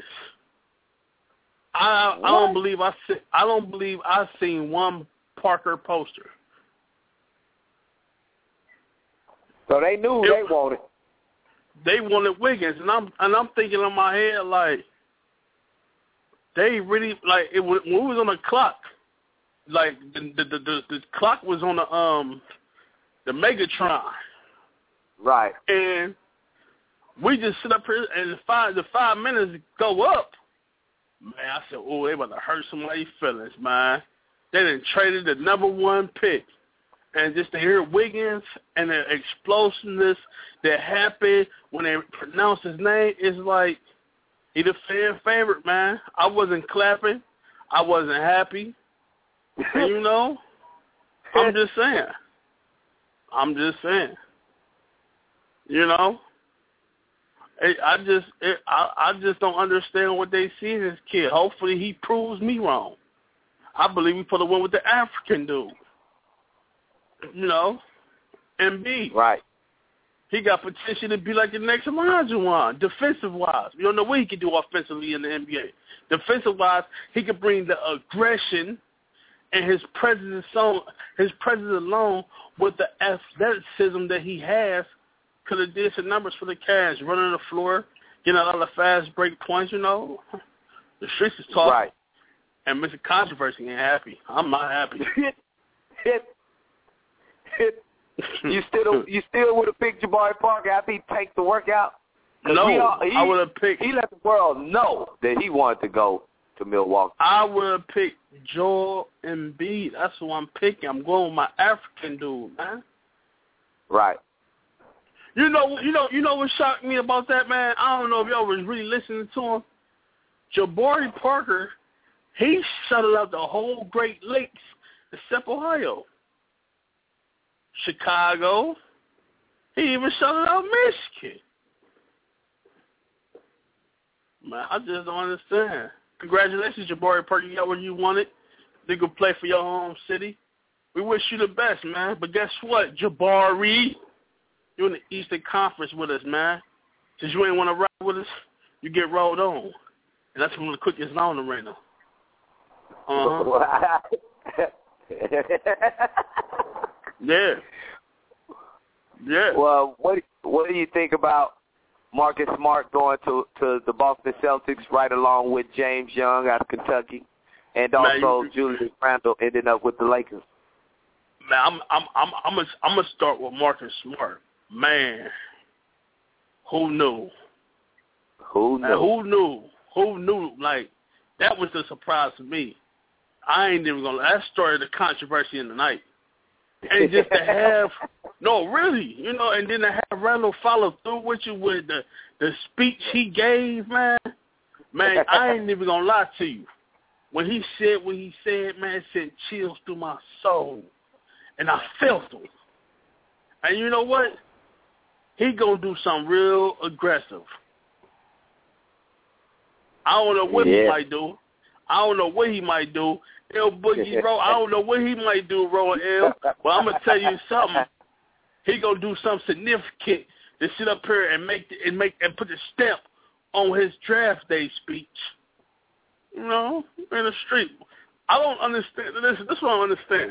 I don't believe I seen one Parker poster. So they knew they wanted. They wanted Wiggins, and I'm thinking in my head like, they really like it when we was on the clock, like the clock was on the Megatron, right? And we just sit up here and the 5 minutes go up. Man, I said, oh, they about to hurt somebody's feelings, man. They done traded the number 1 pick. And just to hear Wiggins and the explosiveness that happened when they pronounced his name is like, he the fan favorite, man. I wasn't clapping. I wasn't happy. And, you know, I'm just saying. You know? I just don't understand what they see in this kid. Hopefully he proves me wrong. I believe we put a win with the African dude. You know, Embiid. Right. He got potential to be like the next Olajuwon, defensive-wise. We don't know what he can do offensively in the NBA. Defensive-wise, he could bring the aggression and his presence alone with the athleticism that he has could have did some numbers for the Cavs, running the floor, getting a lot of fast break points, you know. The streets is talking. Right. And Mr. Controversy ain't happy. I'm not happy. You still would have picked Jabari Parker after he take the workout? No, I would have picked. He let the world know that he wanted to go to Milwaukee. I would have picked Joel Embiid. That's who I'm picking. I'm going with my African dude, man. Right. You know what shocked me about that, man? I don't know if y'all was really listening to him. Jabari Parker, he shuttled out the whole Great Lakes except Ohio. Chicago. He even shuttled out Michigan. Man, I just don't understand. Congratulations, Jabari Parker. You got what you wanted. You could play for your home city. We wish you the best, man. But guess what, Jabari? You're in the Eastern Conference with us, man. Since you ain't want to ride with us, you get rolled on. And that's one of the quickest zone arena. Yeah. Well, what do you think about Marcus Smart going to the Boston Celtics right along with James Young out of Kentucky, and also Julius Randle ending up with the Lakers? Man, I'm gonna start with Marcus Smart. Man, who knew? Who knew? Like, that was a surprise to me. I ain't even gonna. That started the controversy in the night. And just to have, no, really, you know, and then to have Randall follow through with you with the speech he gave, man, I ain't even gonna lie to you. When he said what he said, man, it sent chills through my soul, and I felt them. And you know what? He gonna do something real aggressive. I don't know what he might do. L Boogie, bro, I don't know what he might do, Ro and L, but I'm gonna tell you something. He gonna do something significant to sit up here and put the stamp on his draft day speech. You know, in the street. I don't understand. This is what I don't understand.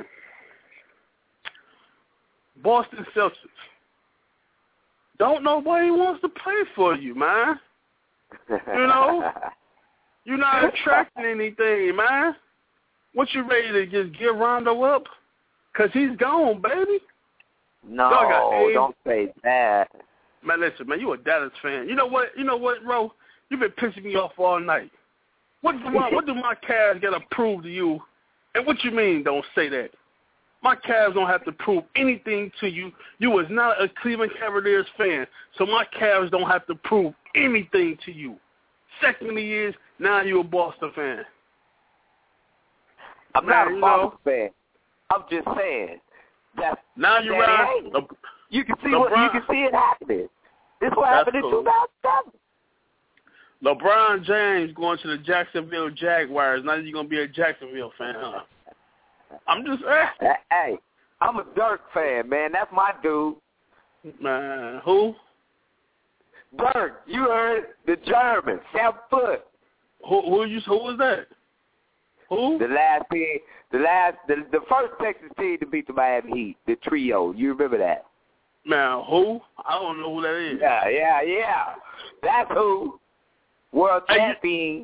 Boston Celtics. Don't nobody wants to play for you, man. You know? You're not attracting anything, man. What, you ready to just give Rondo up? Because he's gone, baby. No, don't say that. Man, listen, man, you a Dallas fan. You know what, Ro? You've been pissing me off all night. What do my Cavs got to prove to you? And what you mean don't say that? My Cavs don't have to prove anything to you. You was not a Cleveland Cavaliers fan, so my Cavs don't have to prove anything to you. Secondly is, now you're a Boston fan. I'm not a Boston fan. I'm just saying that now you're right. You can see it happening. This what happened in 2007. LeBron James going to the Jacksonville Jaguars. Now you're gonna be a Jacksonville fan, huh? I'm just Hey, I'm a Dirk fan, man. That's my dude. Man, who? Dirk. You heard the German, 7 foot. Who was that? Who? The first Texas team to beat the Miami Heat, the trio. You remember that? Man, who? I don't know who that is. Yeah. That's who. World champion.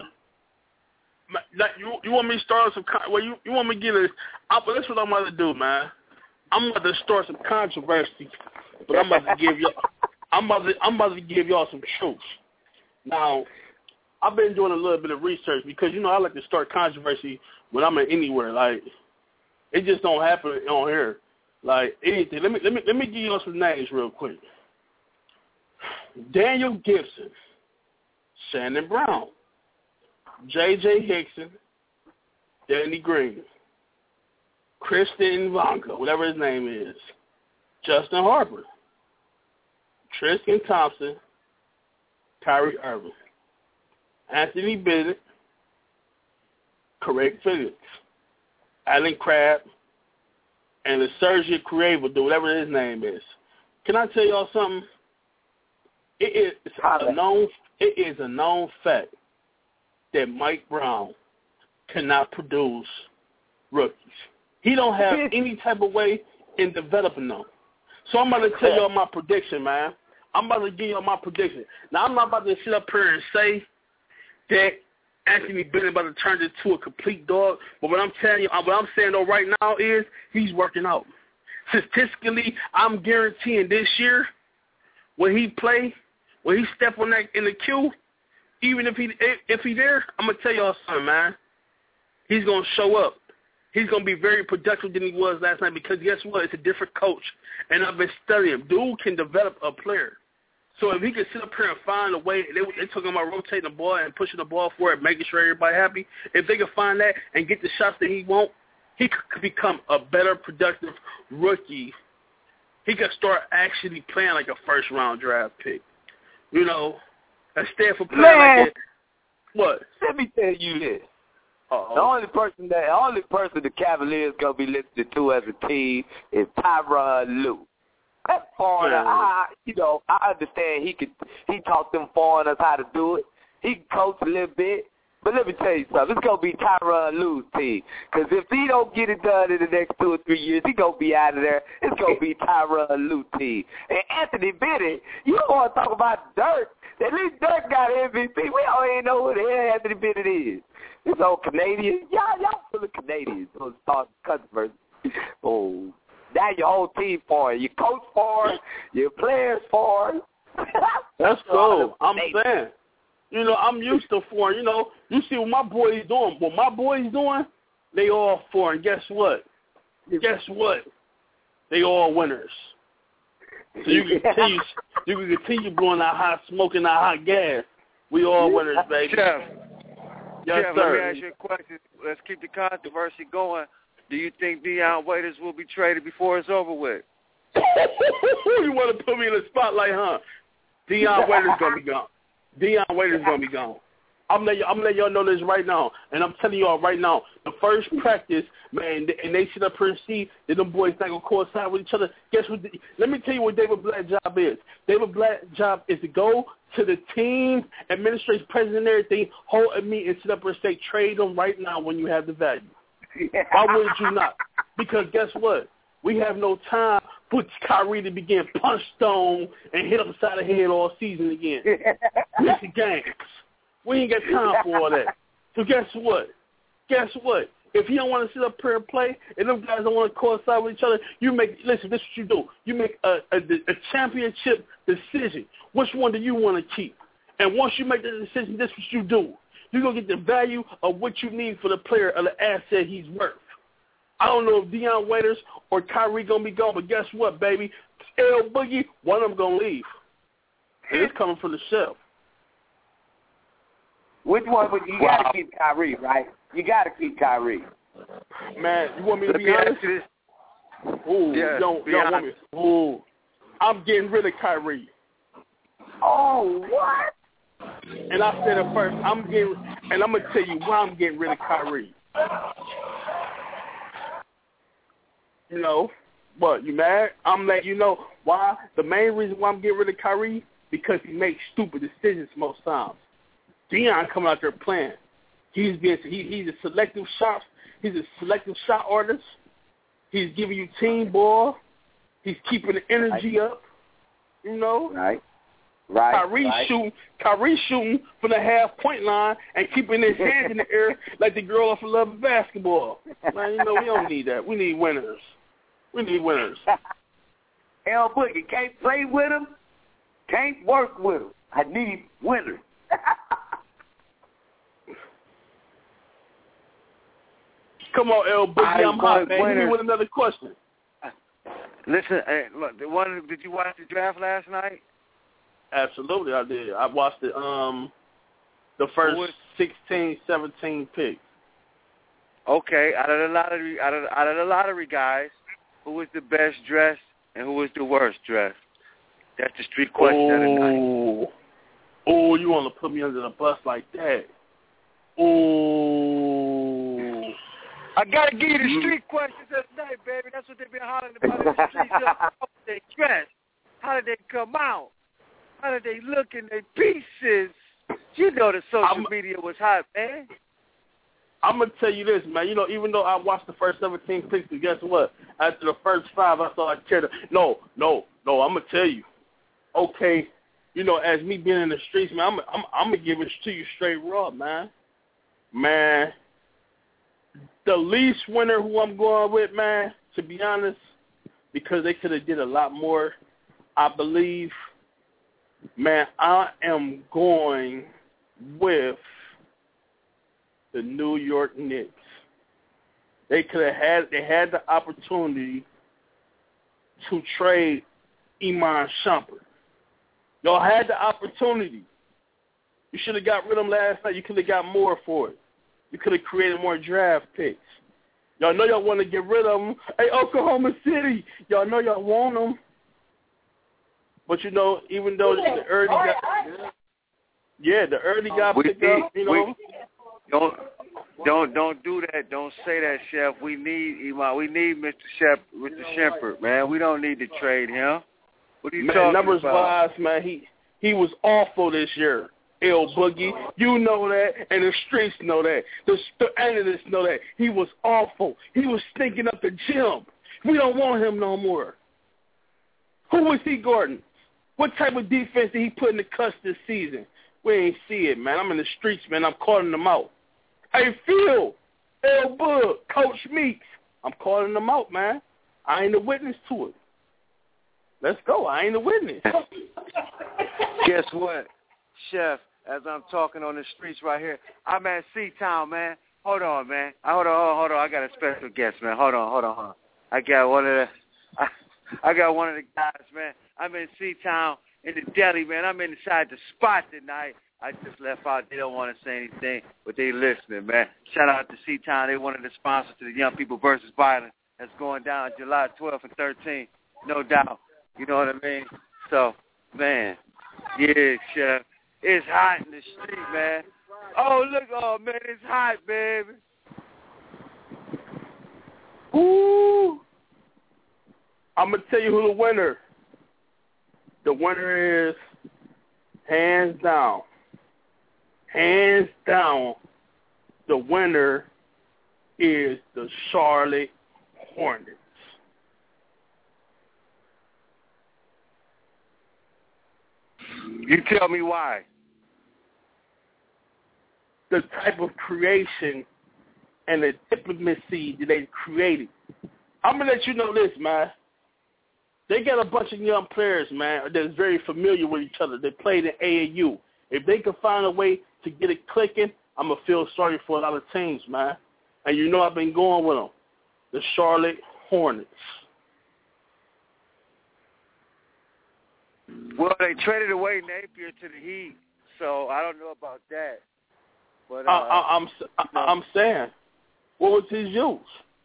You want me to start some? Well, you want me to get a? That's what I'm about to do, man. I'm about to start some controversy, but I'm about to give y'all. I'm about to give y'all some truth. Now, I've been doing a little bit of research because I like to start controversy when I'm anywhere. Like, it just don't happen on here. Like anything. Let me give y'all some names real quick. Daniel Gibson, Shannon Brown, J.J. Hickson, Danny Green, Kristen Vanka, whatever his name is, Justin Harper, Tristan Thompson, Kyrie Irving, Anthony Bennett, Craig Phillips, Alan Crabb, and the Sergio Creator, whatever his name is. Can I tell y'all something? It is a known fact that Mike Brown cannot produce rookies. He don't have any type of way in developing them. So I'm about to tell y'all my prediction, man. I'm about to give y'all my prediction. Now, I'm not about to sit up here and say that Anthony Bennett about to turn into a complete dog, but what I'm telling you, what I'm saying though right now is he's working out. Statistically, I'm guaranteeing this year when he step on that in the queue, even if he there, I'm gonna tell y'all something, man. He's gonna show up. He's gonna be very productive than he was last night because guess what? It's a different coach, and I've been studying him. Dude can develop a player. So if he can sit up here and find a way, they talking about rotating the ball and pushing the ball forward, making sure everybody happy. If they can find that and get the shots that he wants, he could become a better, productive rookie. He could start actually playing like a first-round draft pick. Instead for playing like it. What? Let me tell you this. The only person the Cavaliers gonna be listening to as a team is Tyronn Lue. That foreigner, I understand he taught them foreigners how to do it. He can coach a little bit. But let me tell you something. It's going to be Tyronn Lue's team. Because if he don't get it done in the next 2 or 3 years, he going to be out of there. It's going to be Tyronn Lue's team. And Anthony Bennett, you want to talk about Dirk. At least Dirk got MVP. We don't even know who the hell Anthony Bennett is. This old Canadian. Y'all full of Canadians. Those start customers. Oh. Now your whole team for it. Your coach for it. Your players for it. That's cool. I'm saying. I'm used to foreign. You see what my boys doing. What my boys doing, they all foreign. Guess what? They all winners. So you can continue blowing that hot smoke and that hot gas. We all winners, baby. Jeff, sir. Let me ask you a question. Let's keep the controversy going. Do you think Dion Waiters will be traded before it's over with? You want to put me in the spotlight, huh? Dion Waiters going to be gone. Dion Waiters going to be gone. I'm letting y'all know this right now. And I'm telling y'all right now, the first practice, man, and they sit up here and see that them boys not going to coincide with each other. Guess what? Let me tell you what David Blatt's job is. David Blatt's job is to go to the team, administration, president, and everything, hold a meeting and sit up here and say, trade them right now when you have the value. Why wouldn't you not? Because guess what? We have no time for Kyrie to be getting punched on and hit upside the head all season again. Missing games. We ain't got time for all that. So guess what? If you don't want to sit up here and play, and them guys don't want to coincide with each other, listen, this is what you do. You make a championship decision. Which one do you want to keep? And once you make the decision, this is what you do. You're going to get the value of what you need for the player or the asset he's worth. I don't know if Dion Waiters or Kyrie going to be gone, but guess what, baby? L Boogie, one of them going to leave. And it's coming from the shelf. Which one would you got to keep Kyrie, right? You got to keep Kyrie. Man, you want me to be honest? Ooh, yes, don't want me. Ooh, I'm getting rid of Kyrie. Oh, what? And I said it first. I'm going to tell you why I'm getting rid of Kyrie. What, you mad? I'm letting you know why. The main reason why I'm getting rid of Kyrie, because he makes stupid decisions most times. Dion coming out there playing. He's a selective shot. He's a selective shot artist. He's giving you team ball. He's keeping the energy up. You know? Right. Kyrie shooting from the half-point line and keeping his hands in the air like the girl off of Love and Basketball. Man, you know, we don't need that. We need winners. L Boogie, can't play with him, can't work with him. I need winners. Come on, L Boogie, I'm hot, man. Hit me with another question. Listen, hey, look, did you watch the draft last night? Absolutely, I did. I watched it. The first 16, 17 picks. Okay, out of the lottery guys, who was the best dressed and who was the worst dressed? That's the street question of the night. Oh, you want to put me under the bus like that? Oh. I gotta give you the street questions of the night, baby. That's what they've been hollering about in the streets. How did they dress? How did they come out? How did they look in their pieces? You know the social media was hot, man. I'm going to tell you this, man. You know, even though I watched the first 17 picks, but guess what? After the first 5, I thought I'd care to. No, I'm going to tell you. Okay, you know, as me being in the streets, man, I'm going to give it to you straight raw, man. Man, the least winner who I'm going with, man, to be honest, because they could have did a lot more, I believe, man, I am going with the New York Knicks. They had the opportunity to trade Iman Shumpert. Y'all had the opportunity. You should have got rid of him last night. You could have got more for it. You could have created more draft picks. Y'all know y'all want to get rid of him. Hey, Oklahoma City, y'all know y'all want him. But, you know, even though the early guy, the early guy picked up, you know. Don't do that. Don't say that, Chef. We need Iman. We need Mr. Shumpert, man. We don't need to trade him. What are you talking numbers about? wise, man, he was awful this year. L Boogie, you know that, and the streets know that. The analysts know that. He was awful. He was stinking up the gym. We don't want him no more. Who was he guarding? What type of defense did he put in the cuts this season? We ain't see it, man. I'm in the streets, man. I'm calling them out. Hey, Phil, L Bug, Coach Meeks, I'm calling them out, man. I ain't a witness to it. Let's go. I ain't a witness. Guess what, Chef? As I'm talking on the streets right here, I'm at C-Town, man. Hold on, man. Hold on. I got a special guest, man. Hold on. I got one of the guys, man. I'm in C-Town in the deli, man. I'm inside the spot tonight. I just left out. They don't want to say anything, but they listening, man. Shout out to C-Town. They one of the sponsors to the Young People versus Violence that's going down July 12th and 13th. No doubt. You know what I mean? So, man, yeah, Chef. It's hot in the street, man. Oh, look, man, it's hot, baby. Ooh. I'm going to tell you who the winner. The winner is, hands down, the winner is the Charlotte Hornets. You tell me why. The type of creation and the diplomacy that they created. I'm going to let you know this, man. They got a bunch of young players, man, that's very familiar with each other. They played in AAU. If they can find a way to get it clicking, I'm going to feel sorry for a lot of teams, man. And you know I've been going with them. The Charlotte Hornets. Well, they traded away Napier to the Heat, so I don't know about that. But I'm saying, what was his use?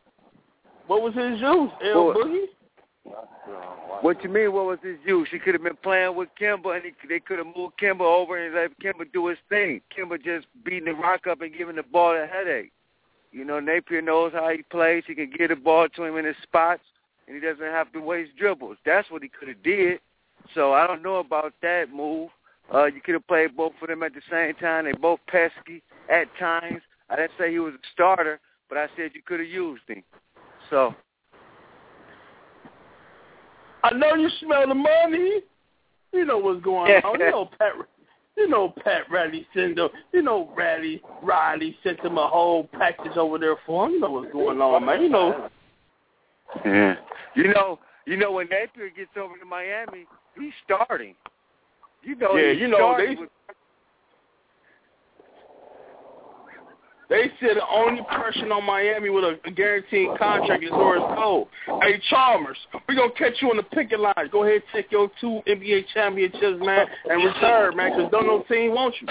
L Boogie? What you mean, what was his use? He could have been playing with Kimba, and they could have moved Kimba over and let Kimba do his thing. Kimba just beating the rock up and giving the ball a headache. You know, Napier knows how he plays. He can get the ball to him in his spots, and he doesn't have to waste dribbles. That's what he could have did. So I don't know about that move. You could have played both of them at the same time. They both pesky at times. I didn't say he was a starter, but I said you could have used him. So I know you smell the money. You know what's going on. You know Pat Riley sent him. You know Riley sent him a whole package over there for him. You know what's going on, man. You know. Yeah. You know when Napier gets over to Miami, he's starting. You know. Yeah. He's you know They said the only person on Miami with a guaranteed contract is Horace Cole. Hey, Chalmers, we're going to catch you on the picket line. Go ahead and take your 2 NBA championships, man, and return, man, because don't no team want you.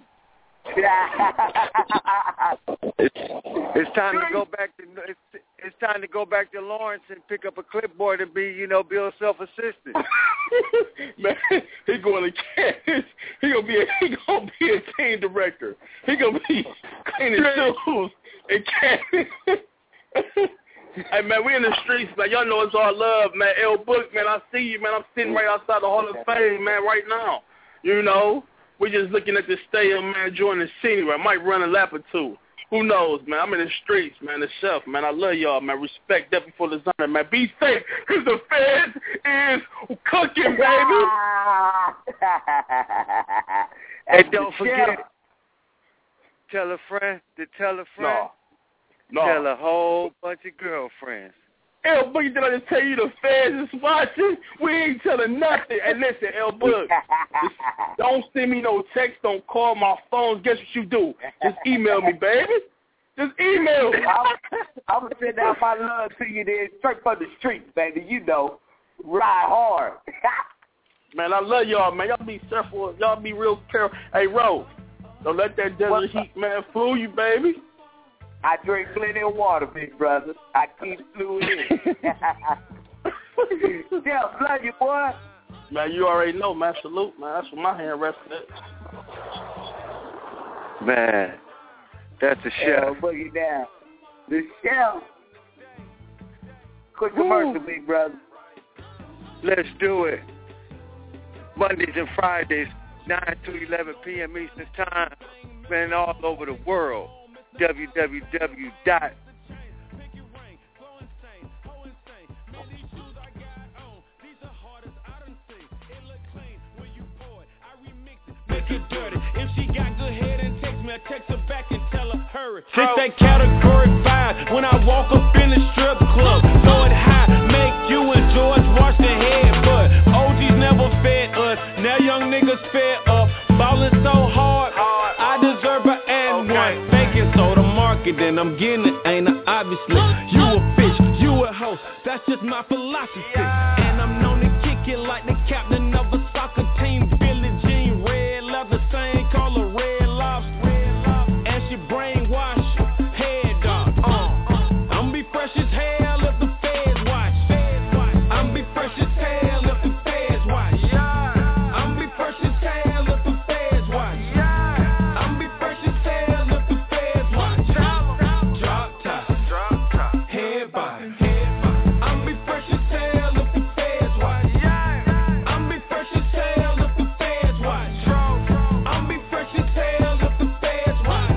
It's time to go back to it's time to go back to Lawrence and pick up a clipboard and be, Bill self-assistant. Man, he gonna be a team director. He gonna be cleaning shoes and Hey man, we in the streets, man. Y'all know it's all love, man. L Book, man, I see you, man. I'm sitting right outside the Hall of Fame, man, right now. We just looking at the stadium, man, enjoying the scenery. I might run a lap or two. Who knows, man? I'm in the streets, man, the chef, man. I love y'all, man. Respect that before the sun, man. Be safe, because the feds is cooking, baby. And don't forget, tell a friend to tell a friend. No. Tell a whole bunch of girlfriends. L Boogie, did I just tell you the feds is watching? We ain't telling nothing. And listen, L Boogie, don't send me no text. Don't call my phone. Guess what you do? Just email me, baby. Just email me. I'm going to send out my love to you there straight from the streets, baby. Ride hard. Man, I love y'all, man. Y'all be careful. Y'all be real careful. Hey, Rose, don't let that desert heat, man, fool you, baby. I drink plenty of water, big brother. I keep fluid in. Yeah, love you, boy. Man, you already know, man. Salute, man. That's what my hand resting at. Man, that's a chef. Boogie down. The chef. Quick commercial, big brother. Let's do it. Mondays and Fridays, 9 to 11 p.m. Eastern Time. Man, all over the world. www. Make it dirty. If she got good head and text me, I text her back and tell her hurry. Since that category 5, when I walk up in the strip club, throw it high, make you and George wash their head. But OGs never fed us, now young niggas fed up, ballin' so hard, I deserve an and one. Faking so the market, then I'm getting it, ain't I? Obviously, you a bitch, you a host, that's just my philosophy. And I'm known to kick it like the captain of a soccer team. Billie Jean, red leather, same color, red lobster. And she brainwash you, head dog. I'm be fresh as hell if the feds watch. I'm be fresh as hell if the feds watch. I'm be fresh as hell if the feds watch. I'm be fresh as hell if the feds watch. Drop top, head body. I'm be fresh as hell if the feds watch. I'm be fresh as hell if the feds watch. I'm be fresh as hell if the feds watch.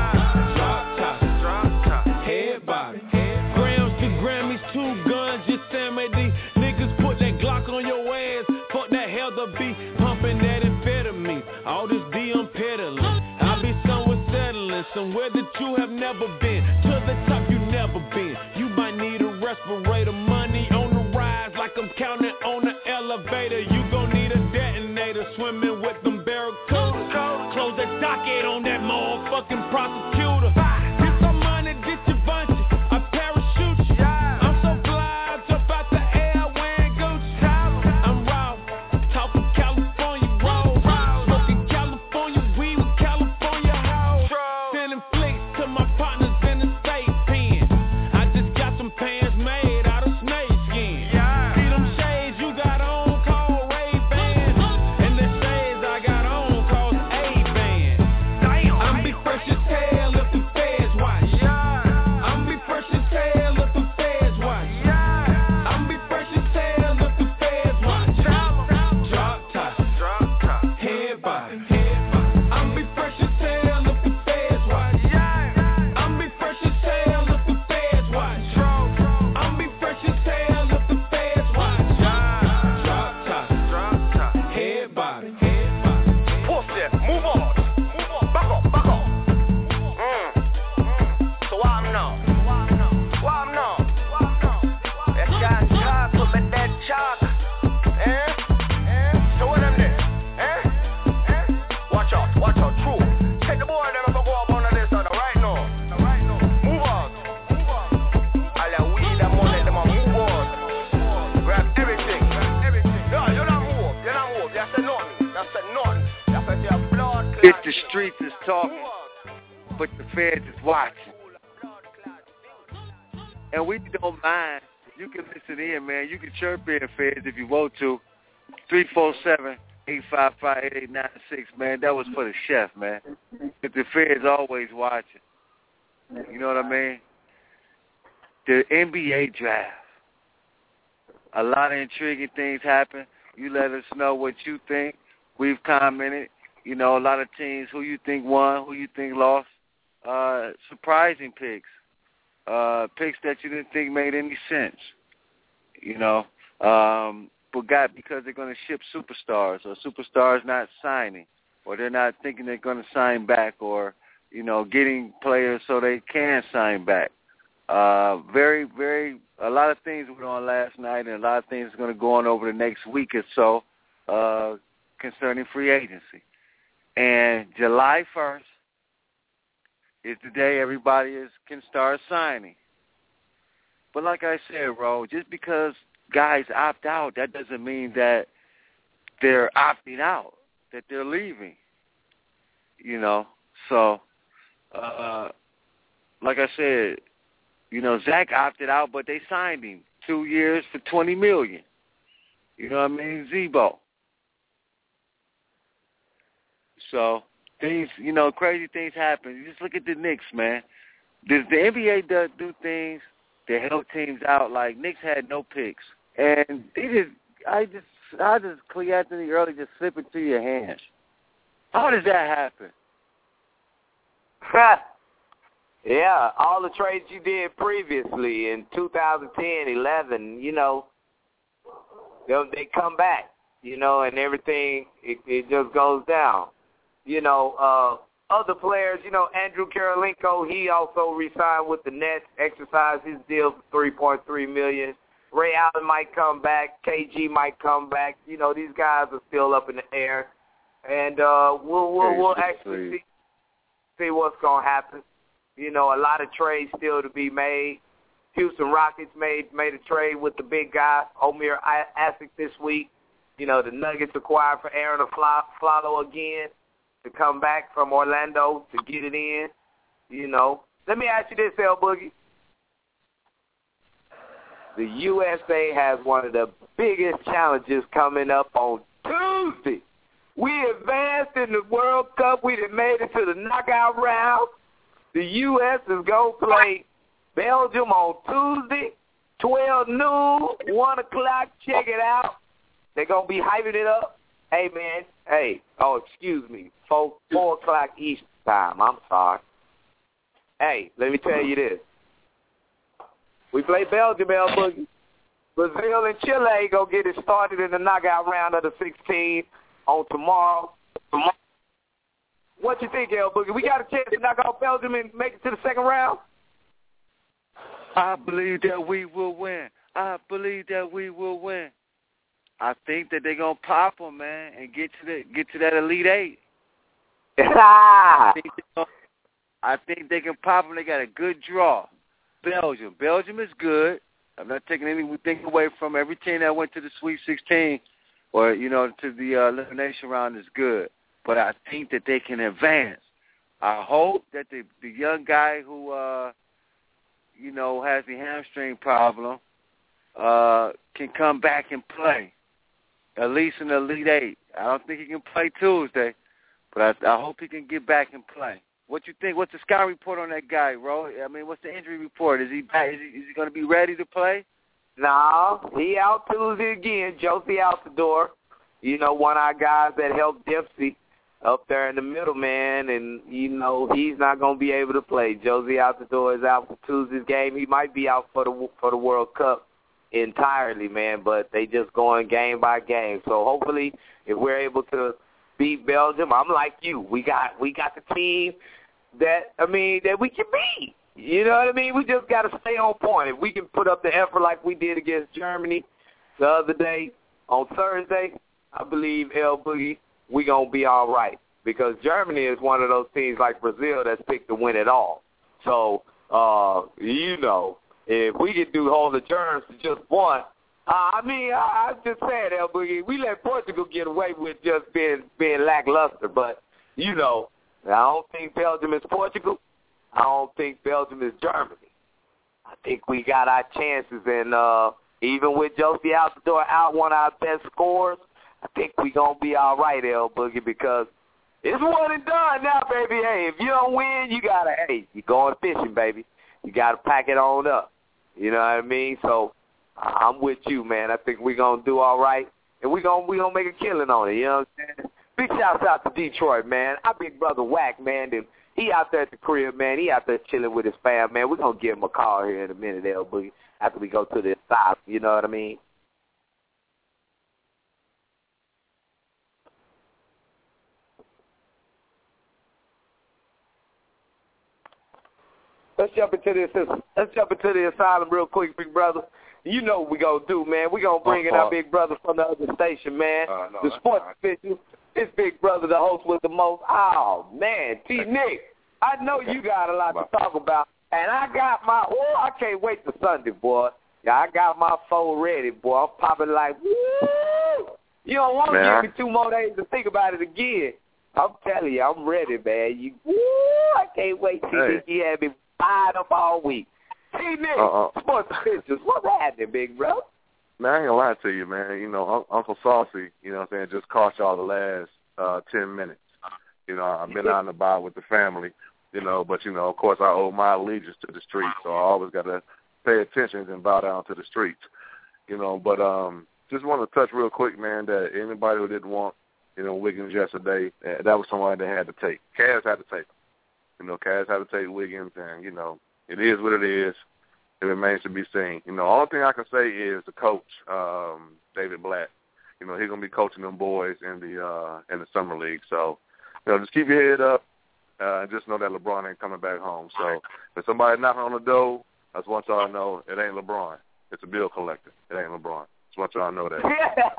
Drop top, head body. Grams to Grammys, 2 guns, Yosemite. Niggas put that Glock on your ass. Fuck that Heather B, pumping that amphetamine. All this D I'm peddling. I be somewhere settling, somewhere that you have never been. To the top you never been. You might need a respirator. Money on the rise like I'm counting on the elevator. You gon' need a detonator. Swimming with them barracudas. Close that docket on that motherfucking prosecutor. Get some money, get your bunches. I parachute you. I'm so fly, I jump out the air wearing Gucci. I'm raw, talking California roll. Smoking California weed with California hoes. Sending flicks to my partners in the state pen. I just got some pants made out of snake skin. See them shades you got on called Ray-Ban. And the shades I got on called A-Ban. I'm be fresh as hell if the It's the streets is talking, but the feds is watching. And we don't mind. You can listen in, man. You can chirp in, feds, if you want to. 347-855-8896, man. That was for the chef, man. If the feds always watching. You know what I mean? The NBA draft. A lot of intriguing things happen. You let us know what you think. We've commented. You know, a lot of teams, who you think won, who you think lost. Surprising picks. Picks that you didn't think made any sense. You know, but because they're going to ship superstars, or superstars not signing, or they're not thinking they're going to sign back, or, you know, getting players so they can sign back. A lot of things went on last night, and a lot of things are going to go on over the next week or so concerning free agency. And July 1st is the day everybody can start signing. But like I said, Ro, just because guys opt out, that doesn't mean that they're opting out, that they're leaving. You know, so like I said, you know, Zach opted out, but they signed him 2 years for $20 million. You know what I mean? Zebo. So things, you know, crazy things happen. You just look at the Knicks, man. The NBA does do things to help teams out. Like Knicks had no picks, and I just Clee Anthony early just slip into your hands. How does that happen? Yeah, all the trades you did previously in 2010, 11, you know, they come back, you know, and everything, it just goes down. You know, other players, you know, Andrew Karolinko, he also re-signed with the Nets, exercised his deal for $3.3 million. Ray Allen might come back. KG might come back. You know, these guys are still up in the air. And we'll actually see what's going to happen. You know, a lot of trades still to be made. Houston Rockets made a trade with the big guy, Omer Asik, this week. You know, the Nuggets acquired for Aaron Aflalo again to come back from Orlando to get it in. You know, let me ask you this, L Boogie. The USA has one of the biggest challenges coming up on Tuesday. We advanced in the World Cup. We done made it to the knockout round. The U.S. is going to play Belgium on Tuesday, 12 noon, 1 o'clock. Check it out. They're going to be hyping it up. Hey, man. Hey. Oh, excuse me. 4 o'clock Eastern time. I'm sorry. Hey, let me tell you this. We play Belgium, L Boogie. Brazil and Chile going to get it started in the knockout round of the 16 on tomorrow. What you think, L Boogie? We got a chance to knock out Belgium and make it to the second round? I believe that we will win. I think that they're going to pop them, man, and get to that Elite Eight. I think they can pop them. They got a good draw. Belgium is good. I'm not taking anything away from every team that went to the Sweet 16 or, you know, to the elimination round is good. But I think that they can advance. I hope that the young guy who, you know, has the hamstring problem can come back and play, at least in the Elite Eight. I don't think he can play Tuesday, but I hope he can get back and play. What you think? What's the scout report on that guy, Ro? I mean, what's the injury report? Is he back? Is he going to be ready to play? No, he out Tuesday again. Josie Altidore, you know, one of our guys that helped Dempsey up there in the middle, man, and, you know, he's not going to be able to play. Josie Altidore is out for Tuesday's game. He might be out for the World Cup entirely, man, but they just going game by game. So hopefully if we're able to beat Belgium, I'm like you. We got the team that we can beat. You know what I mean? We just got to stay on point. If we can put up the effort like we did against Germany the other day on Thursday, I believe, L Boogie, we going to be all right. Because Germany is one of those teams like Brazil that's picked to win it all. So, you know, if we can hold the Germans to just one, I'm just saying, El Boogie, we let Portugal get away with just being lackluster, but, you know, I don't think Belgium is Portugal. I don't think Belgium is Germany. I think we got our chances, and even with Josie Altidore out, one of our best scorers, I think we going to be all right, El Boogie, because it's one and done now, baby. Hey, if you don't win, you're going fishing, baby. You got to pack it on up. You know what I mean? So I'm with you, man. I think we're going to do all right, and we're gonna make a killing on it. You know what I'm saying? Big shouts out to Detroit, man. Our big brother Wack, man. And he out there at the crib, man. He out there chilling with his fam, man. We're going to give him a call here in a minute, El Boogie, after we go to the side. You know what I mean? Let's jump into the asylum real quick, big brother. You know what we gonna do, man. We gonna bring in our big brother from the other station, man. The sports official. This big brother, the host with the most. Oh man, T. Nick, I know you got a lot to talk about, and I got my. Oh, I can't wait till Sunday, boy. Yeah, I got my phone ready, boy. I'm popping like, woo! You don't want to give me 2 more days to think about it again. I'm telling you, I'm ready, man. I can't wait till you have me fired up all week. Hey, Nick, sports officials, what's happening, big bro? Man, I ain't gonna lie to you, man. You know, Uncle Saucy, you know what I'm saying, just caught y'all the last 10 minutes. You know, I've been out and about with the family, you know, but, you know, of course I owe my allegiance to the streets, so I always got to pay attention and bow down to the streets, you know. But just want to touch real quick, man, that anybody who didn't want, you know, Wiggins yesterday, that was somebody that had to take. Cavs had to take him. You know, Cavs had to take Wiggins, and, you know, it is what it is. It remains to be seen. You know, all thing I can say is the coach, David Blatt. You know, he's gonna be coaching them boys in the summer league. So, you know, just keep your head up. Just know that LeBron ain't coming back home. So, if somebody knocking on the door, I just want y'all to know it ain't LeBron. It's a bill collector. It ain't LeBron. Just want y'all to know that.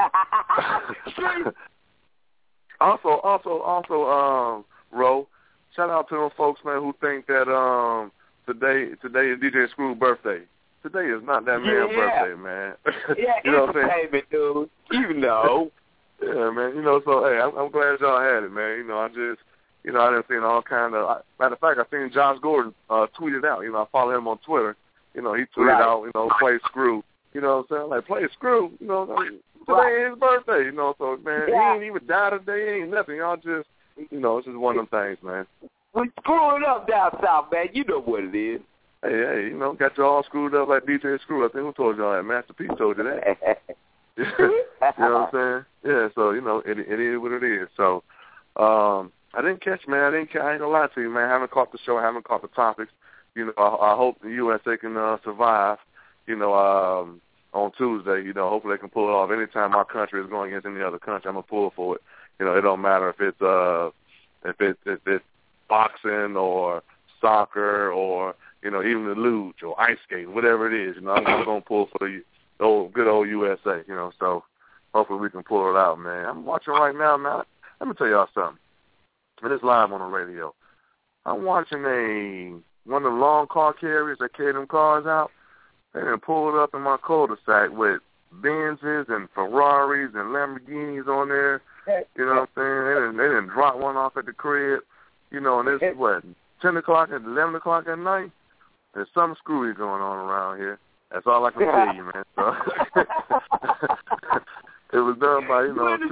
Also, Ro, shout out to them folks, man, who think that today is DJ Screw's birthday. Today is not that man's birthday, man. Yeah, you know what I'm saying? Dude. You know. Yeah, man. You know, so, hey, I'm glad y'all had it, man. You know, I didn't see all kind of matter of fact, I seen Josh Gordon tweeted out. You know, I follow him on Twitter. You know, he tweeted out, you know, play Screw. You know what I'm saying? Like, play Screw. You know, today is his birthday. You know, so, man, he ain't even died today. He ain't nothing. Y'all just, you know, it's just one of them things, man. We screwing up down south, man. You know what it is. Hey, you know, got you all screwed up like DJ Screw. I think who told y'all that? Master P told you that. You know what I'm saying? Yeah, so, you know, it is what it is. So, I didn't catch, man. I ain't gonna lie to you, man. I haven't caught the show. I haven't caught the topics. You know, I hope the USA can survive, you know, on Tuesday. You know, hopefully they can pull it off. Anytime our country is going against any other country, I'm gonna pull for it. You know, it don't matter if it's boxing or soccer or, you know, even the luge or ice skating, whatever it is. You know, I'm going to pull for the good old USA, you know, so hopefully we can pull it out, man. I'm watching right now, man. Let me tell y'all something. And it's live on the radio. I'm watching one of the long car carriers that carry them cars out. They done pulled up in my cul-de-sac with Benzes and Ferraris and Lamborghinis on there. You know what I'm saying? They didn't drop one off at the crib. You know, and it's, 10 o'clock and 11 o'clock at night? There's something screwy going on around here. That's all I can tell you, man. So it was done by,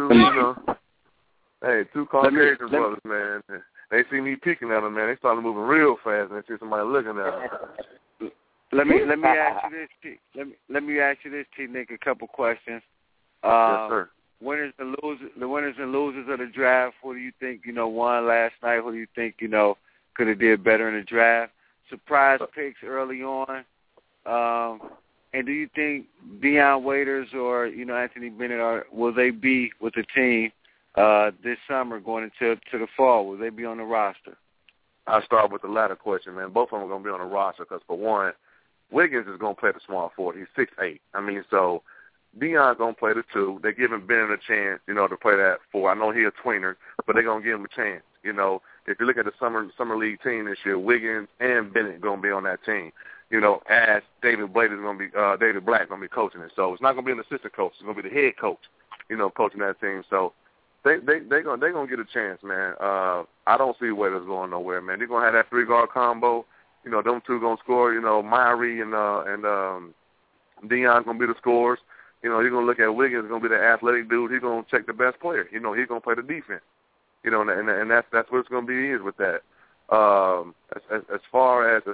two Caucasian brothers, man. They see me peeking at them, man. They started moving real fast, and they see somebody looking at them. Let me ask you this, T. Let me ask you this, T. Nick, a couple questions. Yes, sir. Winners and losers of the draft. Who do you think, won last night? Who do you think, could have did better in the draft? Surprise picks early on. And do you think Deion Waiters or, Anthony Bennett, will they be with the team this summer going into the fall? Will they be on the roster? I'll start with the latter question, man. Both of them are going to be on the roster because, for one, Wiggins is going to play the small forward. He's 6'8". So Deion's going to play the 2. They're giving Bennett a chance, to play that 4. I know he's a tweener, but they're going to give him a chance. If you look at the summer league team this year, Wiggins and Bennett going to be on that team. as David Black is going to be coaching it. So it's not going to be an assistant coach. It's going to be the head coach, coaching that team. So they're going to get a chance, man. I don't see Waiters going nowhere, man. They're going to have that 3-guard combo. Them two going to score. Myrie and Dion's going to be the scorers. You're going to look at Wiggins, going to be the athletic dude. He's going to check the best player. He's going to play the defense. And that's what it's going to be is with that. As far as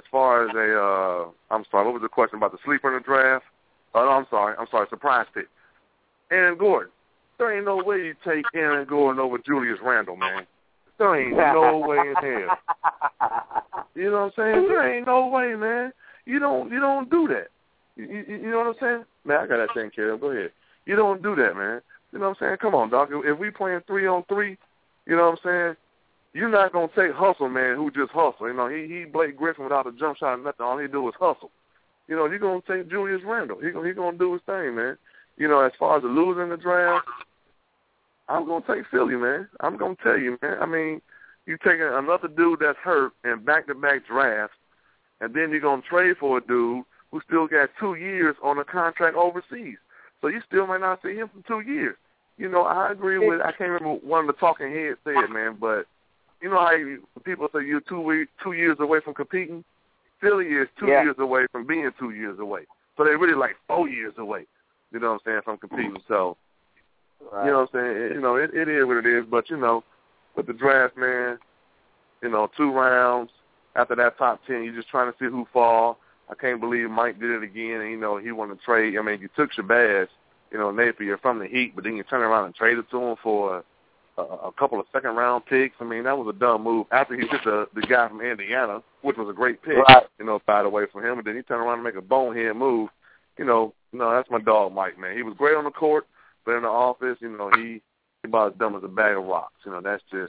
I'm sorry, what was the question about the sleeper in the draft? Oh, no, I'm sorry, surprise pick. Aaron Gordon. There ain't no way you take Aaron Gordon over Julius Randle, man. There ain't no way in hell. You know what I'm saying? There ain't no way, man. You don't do that. You know what I'm saying? Man, I got that thing, kid. Go ahead. You don't do that, man. You know what I'm saying? Come on, dog. If we playing 3-on-3, you know what I'm saying? You're not going to take Hustle, man, who just hustle. He Blake Griffin without a jump shot and nothing. All he do is hustle. You're going to take Julius Randle. He going to do his thing, man. As far as the loser in the draft, I'm going to take Philly, man. I'm going to tell you, man. I mean, you taking another dude that's hurt in back-to-back drafts, and then you're going to trade for a dude who still got 2 years on a contract overseas. So you still might not see him for 2 years. I agree with, I can't remember one of the talking heads said, man, but you know how people say you're 2 years away from competing? Philly is 2 years away from being 2 years away. So they're really like 4 years away, you know what I'm saying, from competing. So, you know what I'm saying, it is what it is. But, with the draft, man, 2 rounds, after that top 10, you're just trying to see who fall. I can't believe Mike did it again, and, he wanted to trade. I mean, you took Shabazz, Napier from the Heat, but then you turn around and traded to him for a couple of second-round picks. I mean, that was a dumb move. After he took the guy from Indiana, which was a great pick, by the way, from him, and then he turned around and make a bonehead move. No, that's my dog, Mike, man. He was great on the court, but in the office, he about as dumb as a bag of rocks. That's just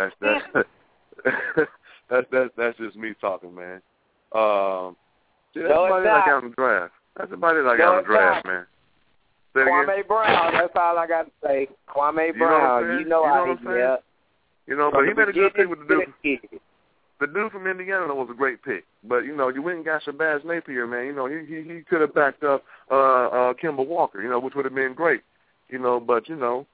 that's just me talking, man. That's everybody that got in the draft. That's everybody that got in the draft, man. Kwame Brown, that's all I got to say. Kwame Brown, how he yeah. But he made a good pick with the dude. The dude from Indiana was a great pick. But, you went and got Shabazz Napier, man. He could have backed up Kemba Walker, which would have been great. But,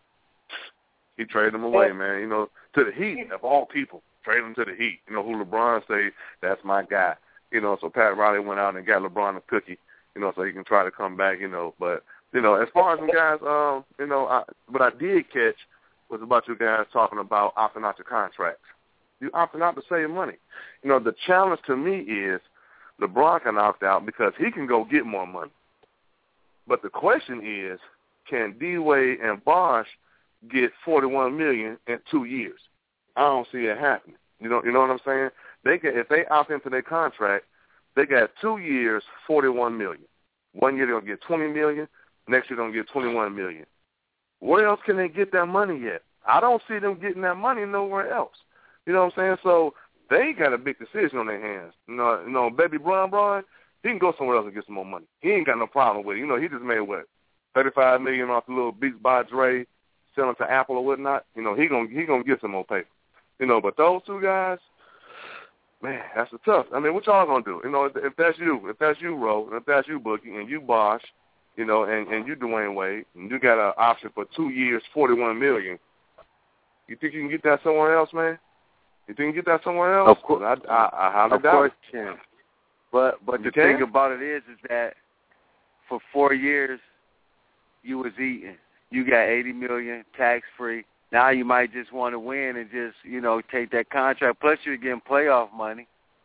he traded him away, man, to the Heat, of all people. Trade him to the Heat. Who LeBron say, that's my guy. So Pat Riley went out and got LeBron a cookie, so he can try to come back, But, as far as some guys, what I did catch was about you guys talking about opting out your contracts. You opting out to save money. The challenge to me is LeBron can opt out because he can go get more money. But the question is, can D-Wade and Bosh get $41 million in 2 years? I don't see it happening. You know what I'm saying? They can, if they opt into their contract, they got 2 years, $41 million. 1 year they're gonna get $20 million. Next year they're gonna get $21 million. Where else can they get that money at? I don't see them getting that money nowhere else. You know what I'm saying? So they got a big decision on their hands. Baby Bron, he can go somewhere else and get some more money. He ain't got no problem with it. He just made what, $35 million off the little Beats by Dre, selling to Apple or whatnot. He gonna get some more paper. But those two guys, man, that's a tough. I mean, what y'all gonna do? If that's you, Ro, and if that's you, Boogie, and you Bosh, and you Dwayne Wade, and you got an option for 2 years, $41 million. You think you can get that somewhere else, man? You think you can get that somewhere else? Of course, I highly doubt it. Of course you can. But the thing about it is that for 4 years you was eating. You got $80 million tax free. Now you might just want to win and just take that contract. Plus you're getting playoff money.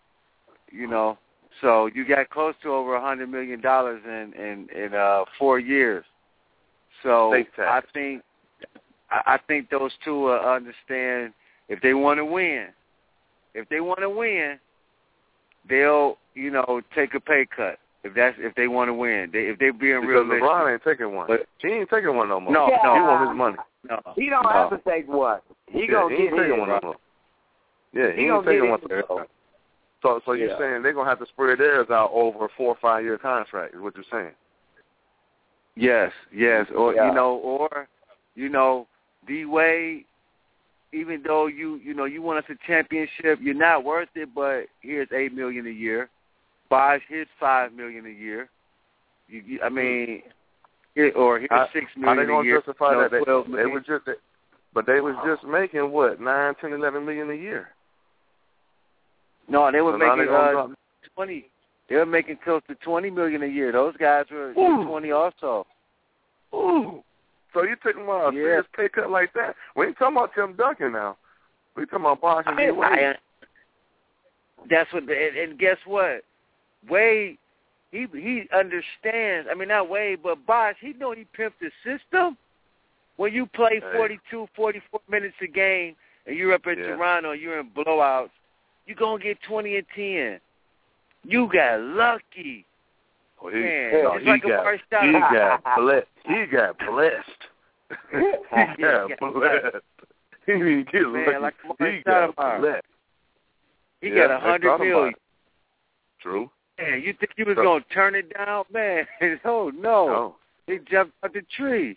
So you got close to over $100 million in 4 years. So I think those two will understand if they want to win. If they want to win, they'll take a pay cut. If they want to win, if they're being realistic. Because LeBron ain't taking one. But he ain't taking one no more. No, he want his money. No, he don't have to take one. He gonna get his. One no more. Yeah, he ain't taking one. So you're saying they're gonna have to spread theirs out over a 4 or 5 year contract? Is what you're saying? Yes, or D-Wade. Even though you won us a championship, you're not worth it. But here's $8 million a year. Bosh hit $5 million a year. I mean, or hit $6 million how they gonna a year. justify that? They was just, but they was just making what, 9, 10, 11 million a year. No, they were So making 20. They were making close to $20 million a year. Those guys were 20 also. Ooh. So you took them a serious pay cut like that? We ain't talking about Tim Duncan now. We talking about Bosh and Wade. That's what. And guess what? Wade, he understands. I mean, not Wade, but Bosh. He know he pimped the system. When you play 42, 44 minutes a game, and you're up at Toronto, you're in blowouts, you're gonna get 20 and 10. You got lucky. Well, he got blessed. He got blessed. He didn't get lucky. Like he got blessed. He got $100 million. True. Man, you think he was gonna turn it down, man? Oh no. He jumped out the tree.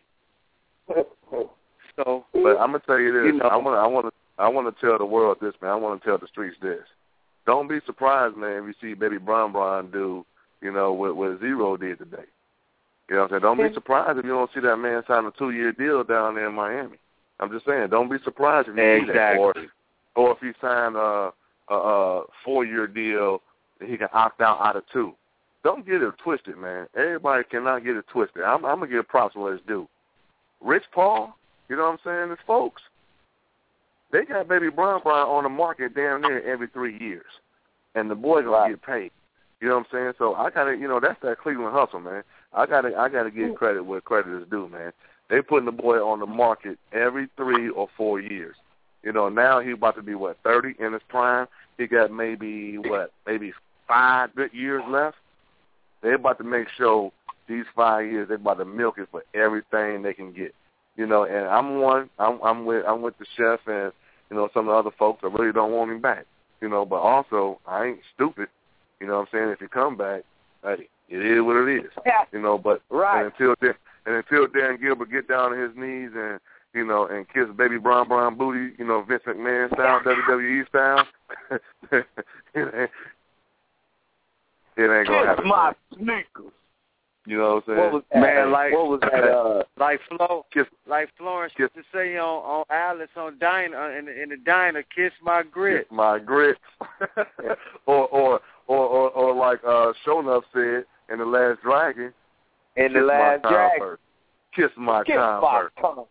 So, but I'm gonna tell you this. I want to tell the world this, man. I want to tell the streets this. Don't be surprised, man, if you see Baby Bron do, what Zero did today. You know what I'm saying? Don't be surprised if you don't see that man sign a 2-year deal down there in Miami. I'm just saying, don't be surprised if you see that. Or if he signed a 4-year deal that he can opt out of 2. Don't get it twisted, man. Everybody cannot get it twisted. I'm going to give props to what it's due. Rich Paul, you know what I'm saying, his folks, they got Baby Bron on the market damn near every 3 years. And the boy going to get paid. You know what I'm saying? So I got to, that's that Cleveland hustle, man. I got to give credit where credit is due, man. They putting the boy on the market every 3 or 4 years. Now he's about to be, 30 in his prime. He got maybe 5 good years left. They're about to make sure these 5 years, they're about to milk it for everything they can get. And I'm with the chef and, some of the other folks that really don't want him back. But also, I ain't stupid. You know what I'm saying? If you come back, hey, it is what it is. But and until Darren Gilbert get down on his knees and, and kiss Baby Bron booty, Vince McMahon style, WWE style, it ain't gonna happen. Kiss my sneakers. You know what I'm saying? What was that? Like Florence used to say on Alice on Diner in the diner, kiss my grits. Kiss my grits. or like Shonuff said in The Last Dragon. In The Last Dragon. Kiss my Converse.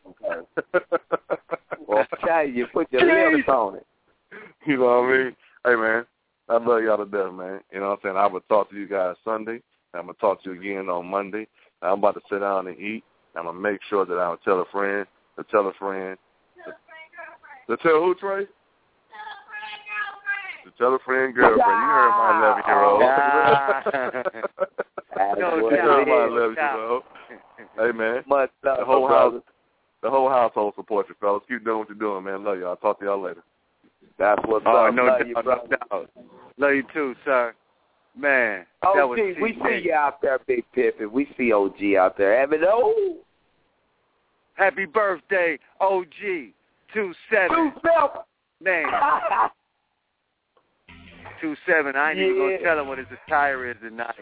Well, tell you, put your lips on it. You know what I mean? Hey, man, I love y'all to death, man. You know what I'm saying? I will talk to you guys Sunday. I'm going to talk to you again on Monday. I'm about to sit down and eat. I'm going to make sure that I'll tell a friend, to tell who, Trey? To tell a friend, girlfriend. You heard my 11-year-old. You heard my 11-year-old. Hey, man. The whole household supports you, fellas. Keep doing what you're doing, man. Love y'all. I'll talk to y'all later. That's what's up. No doubt. Love you too, sir. Man, that was we see you out there, Big Pippin. We see OG out there. Happy birthday, OG 27. Man. 27. I ain't even going to tell him what his attire is tonight.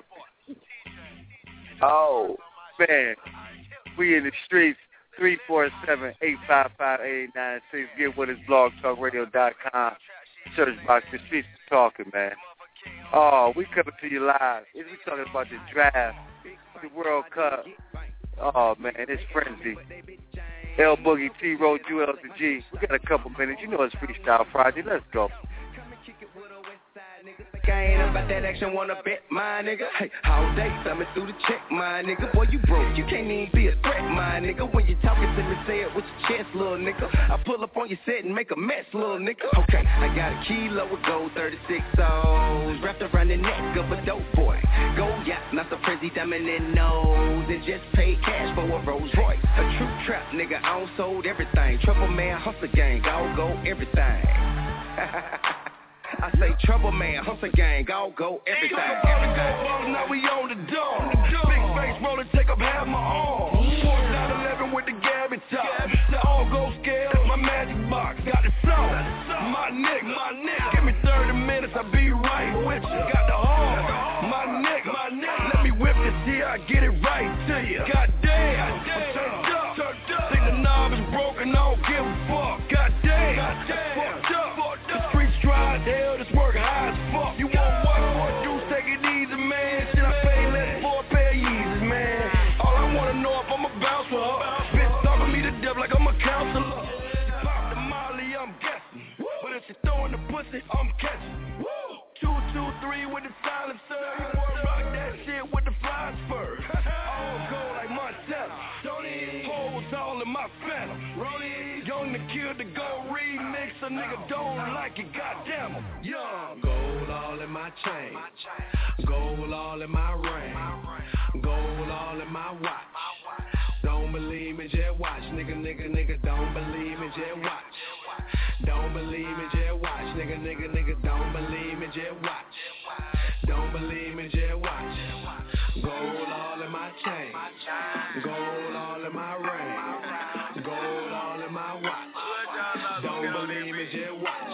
Oh. Man, we in the streets, 347-855-8896. Get with us, blogtalkradio.com. Search box, the streets is talking, man. Oh, we coming to you live. We talking about the draft, the World Cup. Oh, man, it's frenzy. L Boogie, T-Road, UL to G. We got a couple minutes. You know it's Freestyle Friday. Let's go. I ain't about that action, wanna bet, my nigga. Hey, all day, thumbing through the check, my nigga. Boy, you broke, you can't even be a threat, my nigga. When you talking to me, say it with your chest, little nigga. I pull up on your set and make a mess, little nigga. Okay, I got a kilo of gold, 36 O's wrapped around the neck of a dope boy. Gold yacht, not the frenzy diamond in nose. And just paid cash for a Rolls Royce. A true trap, nigga, I don't sold everything. Trouble man, hustle gang, go everything. I say trouble man, hustle gang, go everything. Now we on the door. Big face roller, take up half my arm. 4.11 with the Gabby top. All gold scale, my magic box. Got the sauce, my nigga. Give me 30 minutes, I'll be right with you. Got the heart, Let me whip this here, I get it right to you. Goddamn, I'm turned up. Think the knob is broken, I don't give a fuck. Goddamn, fucked up. The streets dry as hell, this work high as fuck. You want what for a deuce, take it easy, man. Should I pay less for a pair of Yeezys, man? All I wanna know if I'm a bounce for her. Bitch talking me to death like I'm a counselor. She pop the molly, I'm guessing. But if she throwing the pussy, I'm catching. 2, 2, 3 with the silencer. You wanna rock that shit with the flies first. All gold like Montana. Holes all in my phantom. Young to kill the gold remix. A nigga don't like it, goddamn him. Young. Gold all in my chain. Gold all in my ring. Gold all in my watch. Don't believe me, just watch. Nigga, don't believe me, just watch. Don't believe me, just watch. Nigga, don't believe me, just watch. Don't believe me, just watch. Gold all in my chain. Gold all in my ring. Gold all in my watch. Don't believe me, just watch.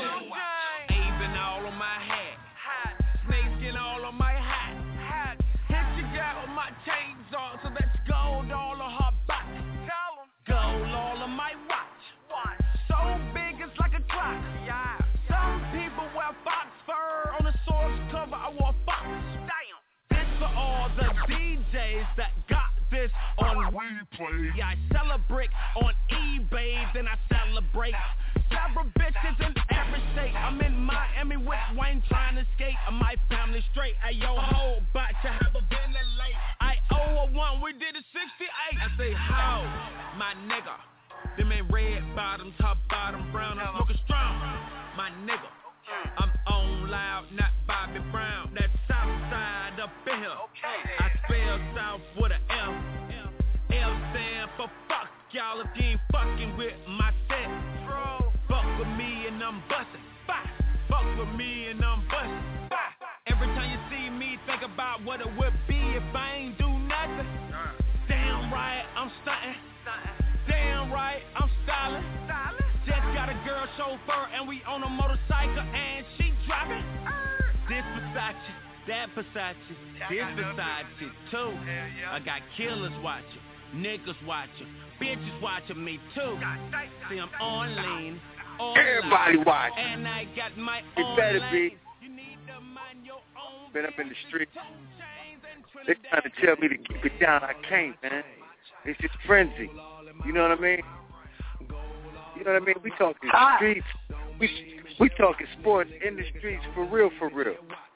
Avon all on my hat. Snakeskin all on my hat. Hit your gal on my chains on, so that's gold all on her back. Gold all on my watch. So big it's like a clock. Some people wear fox fur on the source cover. I wore fox. This for all the DJs that got this on replay. Yeah, I celebrate on eBay, then I celebrate. Several bitches in every state. I'm in Miami with Wayne trying to skate. My family straight. Ayo, ho, but to have a ventilate. I owe a one, we did a 68. I say, how, my nigga. Them ain't red bottoms, top bottom brown. I'm looking strong, my nigga. I'm on loud, not Bobby Brown. That south side up in here. I spell south with a F. L stand for fuck, y'all. If you ain't fucking with my set, fuck with me and I'm bustin'. Fuck with me and I'm bustin'. Every time you see me, think about what it would be if I ain't do nothing. Damn right, I'm stuntin'. Damn right, I'm styling. Just got a girl chauffeur and we on a motorcycle and she driving. This Versace, that Versace, this Versace too. I got killers watching, niggas watching, bitches watching me too. See, I'm on lean, everybody watching. And I got my it own better lane. be. Been up in the street. They trying to tell me to keep it down. I can't, man. It's just frenzy. You know what I mean? You know what I mean? We talking streets. We talking sports in the streets for real, for real.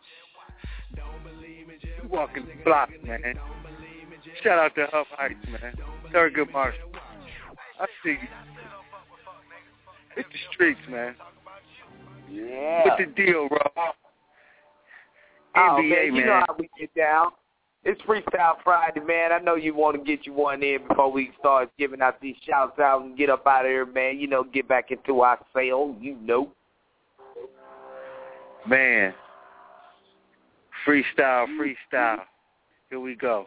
We walking the block, man. Shout out to Huff Heights, man. Thurgood Marshall. I see you. It's the streets, man. Yeah. What's the deal, Rob? Oh, NBA, man, you know how we get down. It's Freestyle Friday, man. I know you want to get you one in before we start giving out these shouts out and get up out of here, man. You know, get back into our sale, you know. Man. Freestyle. Here we go.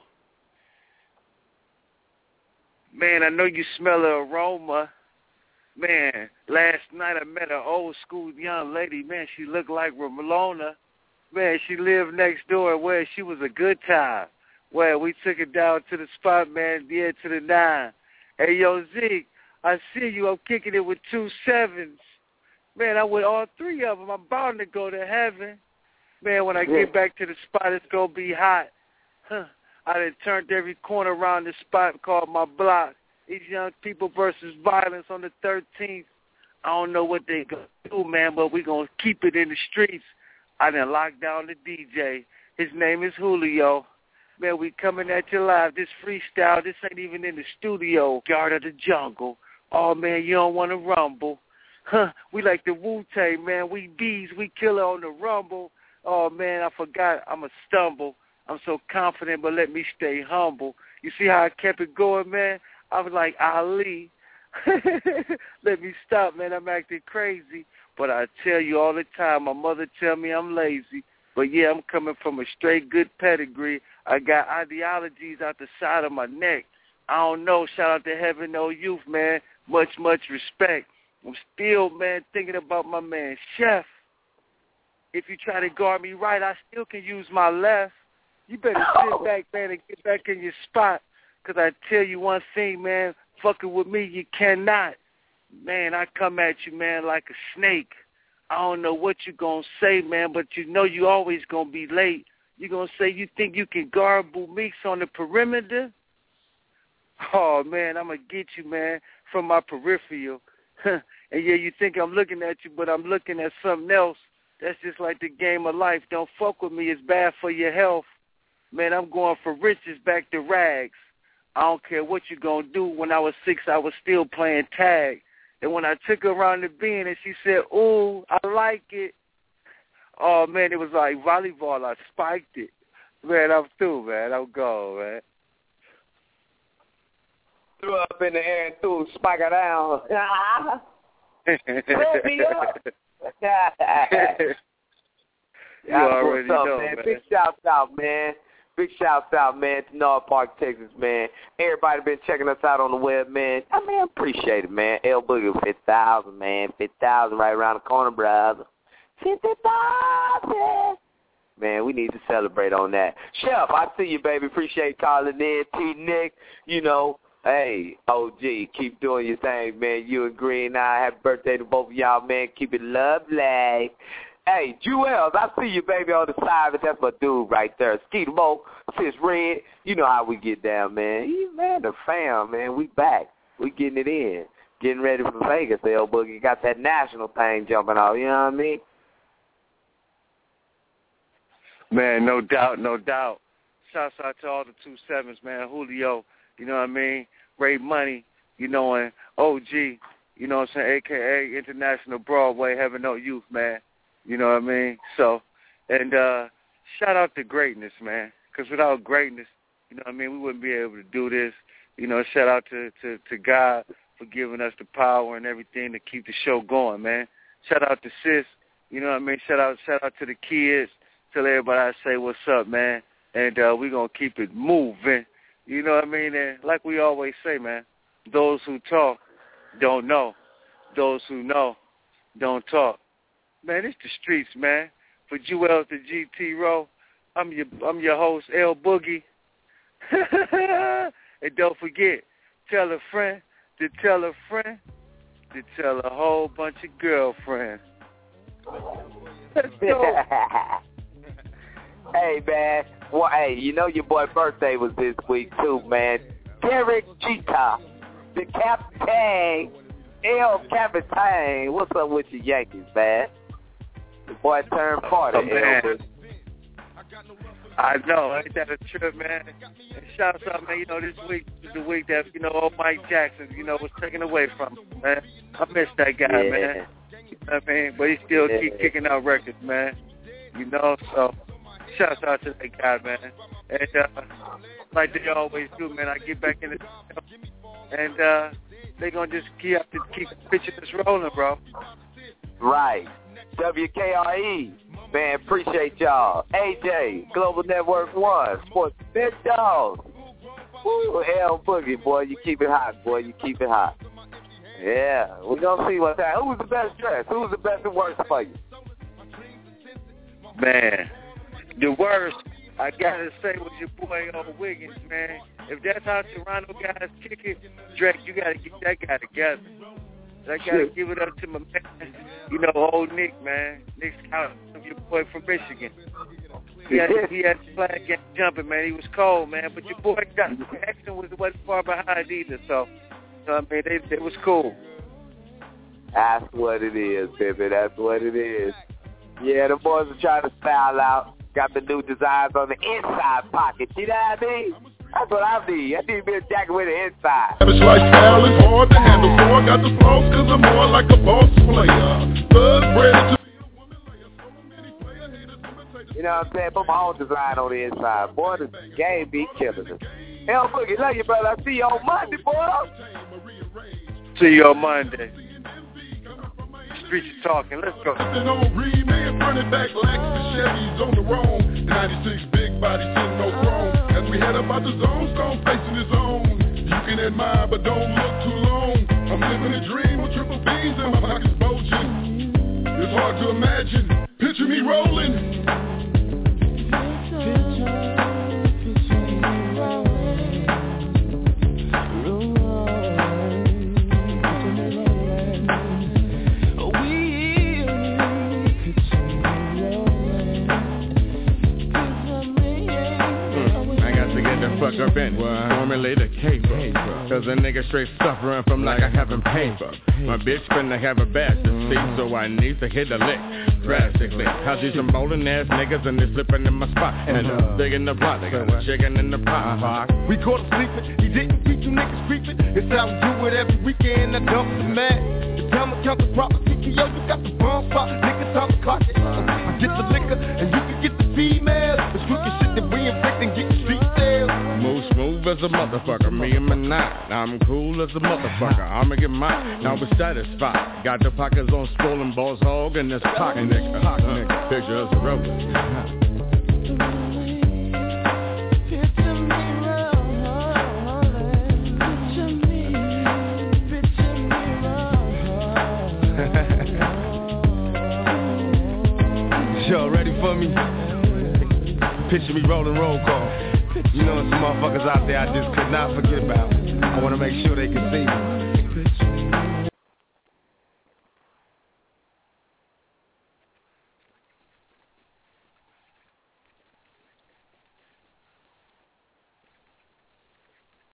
Man, I know you smell the aroma. Man, last night I met an old school young lady. Man, she looked like Ramona. Man, she lived next door where she was a good time. Well, we took it down to the spot, man, to the 9. Hey, yo, Zeke, I see you. I'm kicking it with 2 7s. Man, I'm with all 3 of them. I'm bound to go to heaven. Man, when I get back to the spot, it's going to be hot. I done turned every corner around the spot called my block. These young people versus violence on the 13th. I don't know what they going to do, man, but we going to keep it in the streets. I done locked down the DJ. His name is Julio. Man, we coming at you live. This freestyle, this ain't even in the studio. Guard of the jungle. Oh, man, you don't want to rumble. We like the Wu-Tang, man. We bees. We kill it on the rumble. Oh, man, I forgot. I'm a stumble. I'm so confident, but let me stay humble. You see how I kept it going, man? I was like Ali. Let me stop, man. I'm acting crazy. But I tell you all the time, my mother tell me I'm lazy. But, yeah, I'm coming from a straight good pedigree. I got ideologies out the side of my neck. I don't know. Shout out to Heaven No Youth, man. Much, much respect. I'm still, man, thinking about my man, Chef. If you try to guard me right, I still can use my left. You better sit back, man, and get back in your spot. Because I tell you one thing, man, fucking with me, you cannot. Man, I come at you, man, like a snake. I don't know what you going to say, man, but you know you always going to be late. You going to say you think you can guard Boo Meeks on the perimeter? Oh, man, I'm going to get you, man, from my peripheral. And, yeah, you think I'm looking at you, but I'm looking at something else. That's just like the game of life. Don't fuck with me. It's bad for your health. Man, I'm going for riches back to rags. I don't care what you going to do. When I was 6, I was still playing tag. And when I took her around the bend and she said, ooh, I like it. Oh, man, it was like volleyball. I spiked it. Man, I'm through, man. I'm gone, man. Threw up in the air and threw spike her down. Let me up. You already what's up, know, man. man. Big shouts out, man. Big shouts out, man, to North Park, Texas, man. Everybody been checking us out on the web, man. I mean, appreciate it, man. L Boogie 50,000, man. 50,000 right around the corner, brother. 50,000. Man, we need to celebrate on that. Chef, I see you, baby. Appreciate calling in. T. Nick, you know. Hey, OG, keep doing your thing, man. You and Green, happy birthday to both of y'all, man. Keep it lovely. Hey, Jewels, I see you, baby, on the side, but that's my dude right there. Skeeter Mo, Sis Red, you know how we get down, man. Man, the fam, man, we back. We getting it in. Getting ready for Vegas, L Boogie. Got that national thing jumping off, you know what I mean? Man, no doubt, no doubt. Shouts out to all the 2-7s, man. Julio, you know what I mean? Ray Money, you know, and OG, you know what I'm saying, a.k.a. International Broadway, Heaven No Youth, man. You know what I mean? So, and shout out to greatness, man, because without greatness, you know what I mean, we wouldn't be able to do this. You know, shout out to God for giving us the power and everything to keep the show going, man. Shout out to Sis, you know what I mean? Shout out to the kids. Tell everybody I say what's up, man. And we're going to keep it moving. You know what I mean? And like we always say, man, those who talk don't know. Those who know don't talk. Man, it's the streets, man. For Jewel to GT Row, I'm your host, L Boogie. And don't forget, tell a friend to tell a friend to tell a whole bunch of girlfriends. Let's go. Hey, man. Well, hey, you know your boy's birthday was this week, too, man. Derek Jeter, the captain, El Capitan. What's up with you Yankees, man? The boy turned 40. Oh, man. I know. Ain't that a trip, man? And shouts out, man. You know, this week is the week that, you know, old Mike Jackson, you know, was taken away from him, man. I miss that guy, man. You know what I mean? But he still keep kicking out records, man. You know, so shouts out to that guy, man. And like they always do, man, I get back in the and they're going to just keep the pictures rolling, bro. Right. WKRE, man, appreciate y'all. AJ, Global Network 1, Sports Big Dogs. Woo, L Boogie, boy, you keep it hot, boy, you keep it hot. Yeah, we're going to see what's that. Who's the best dressed? Who's the best and worst for you? Man, the worst, I got to say, was your boy Wiggins, man. If that's how Toronto guys kick it, Drake, you got to get that guy together. I got to give it up to my man, you know, old Nick, man. Nick Scott, your boy from Michigan. He had the flag game jumping, man. He was cold, man. But your boy Jackson wasn't far behind either. So I mean, it was cool. That's what it is, baby. That's what it is. Yeah, the boys are trying to style out. Got the new designs on the inside pocket. You know what I mean? That's what I need. I need to be a jacket with the inside. It's like style is hard to handle, so I got the sauce because I'm more like a boss player. Buzz bread. You know what I'm saying? Put my own design on the inside. Boy, the game be killing us. L Boogie, love you, brother. I see you on Monday, boy. See you on Monday. Streets talking. Let's go. Running back like the Chevys on the roam. 96 big body sitting no chrome. As we head up out the zone, Stone facing his own. You can admire, but don't look too long. I'm living a dream with triple B's and my pockets bulging. It's hard to imagine. Picture me rolling. a Bentley, formulate a caper. Cause a nigga straight suffering from like I haven't paid for. My bitch finna have a bastard seat, so I need to hit a lick drastically. I see some bowling ass niggas and they slipping in my spot. And digging the block, they got a chicken in the pot. We caught him sleeping, he didn't beat you niggas creeping. It's how we do it every weekend, I dump the mad. The time I count the property, yo, you got the bomb spot, nigga, time to clock it. I get the liquor, and you can get the female. The crooked shit that we inflict and get street sales. Move smooth as a motherfucker, me and my nine. I'm cool as a motherfucker, I'ma get mine. Now we're satisfied. Got the pockets on swollen balls, hog, and this pocket nigga. Pictures of rollers. Yo, ready for me? Picture me rolling roll call. You know some motherfuckers out there I just could not forget about. I wanna make sure they can see me.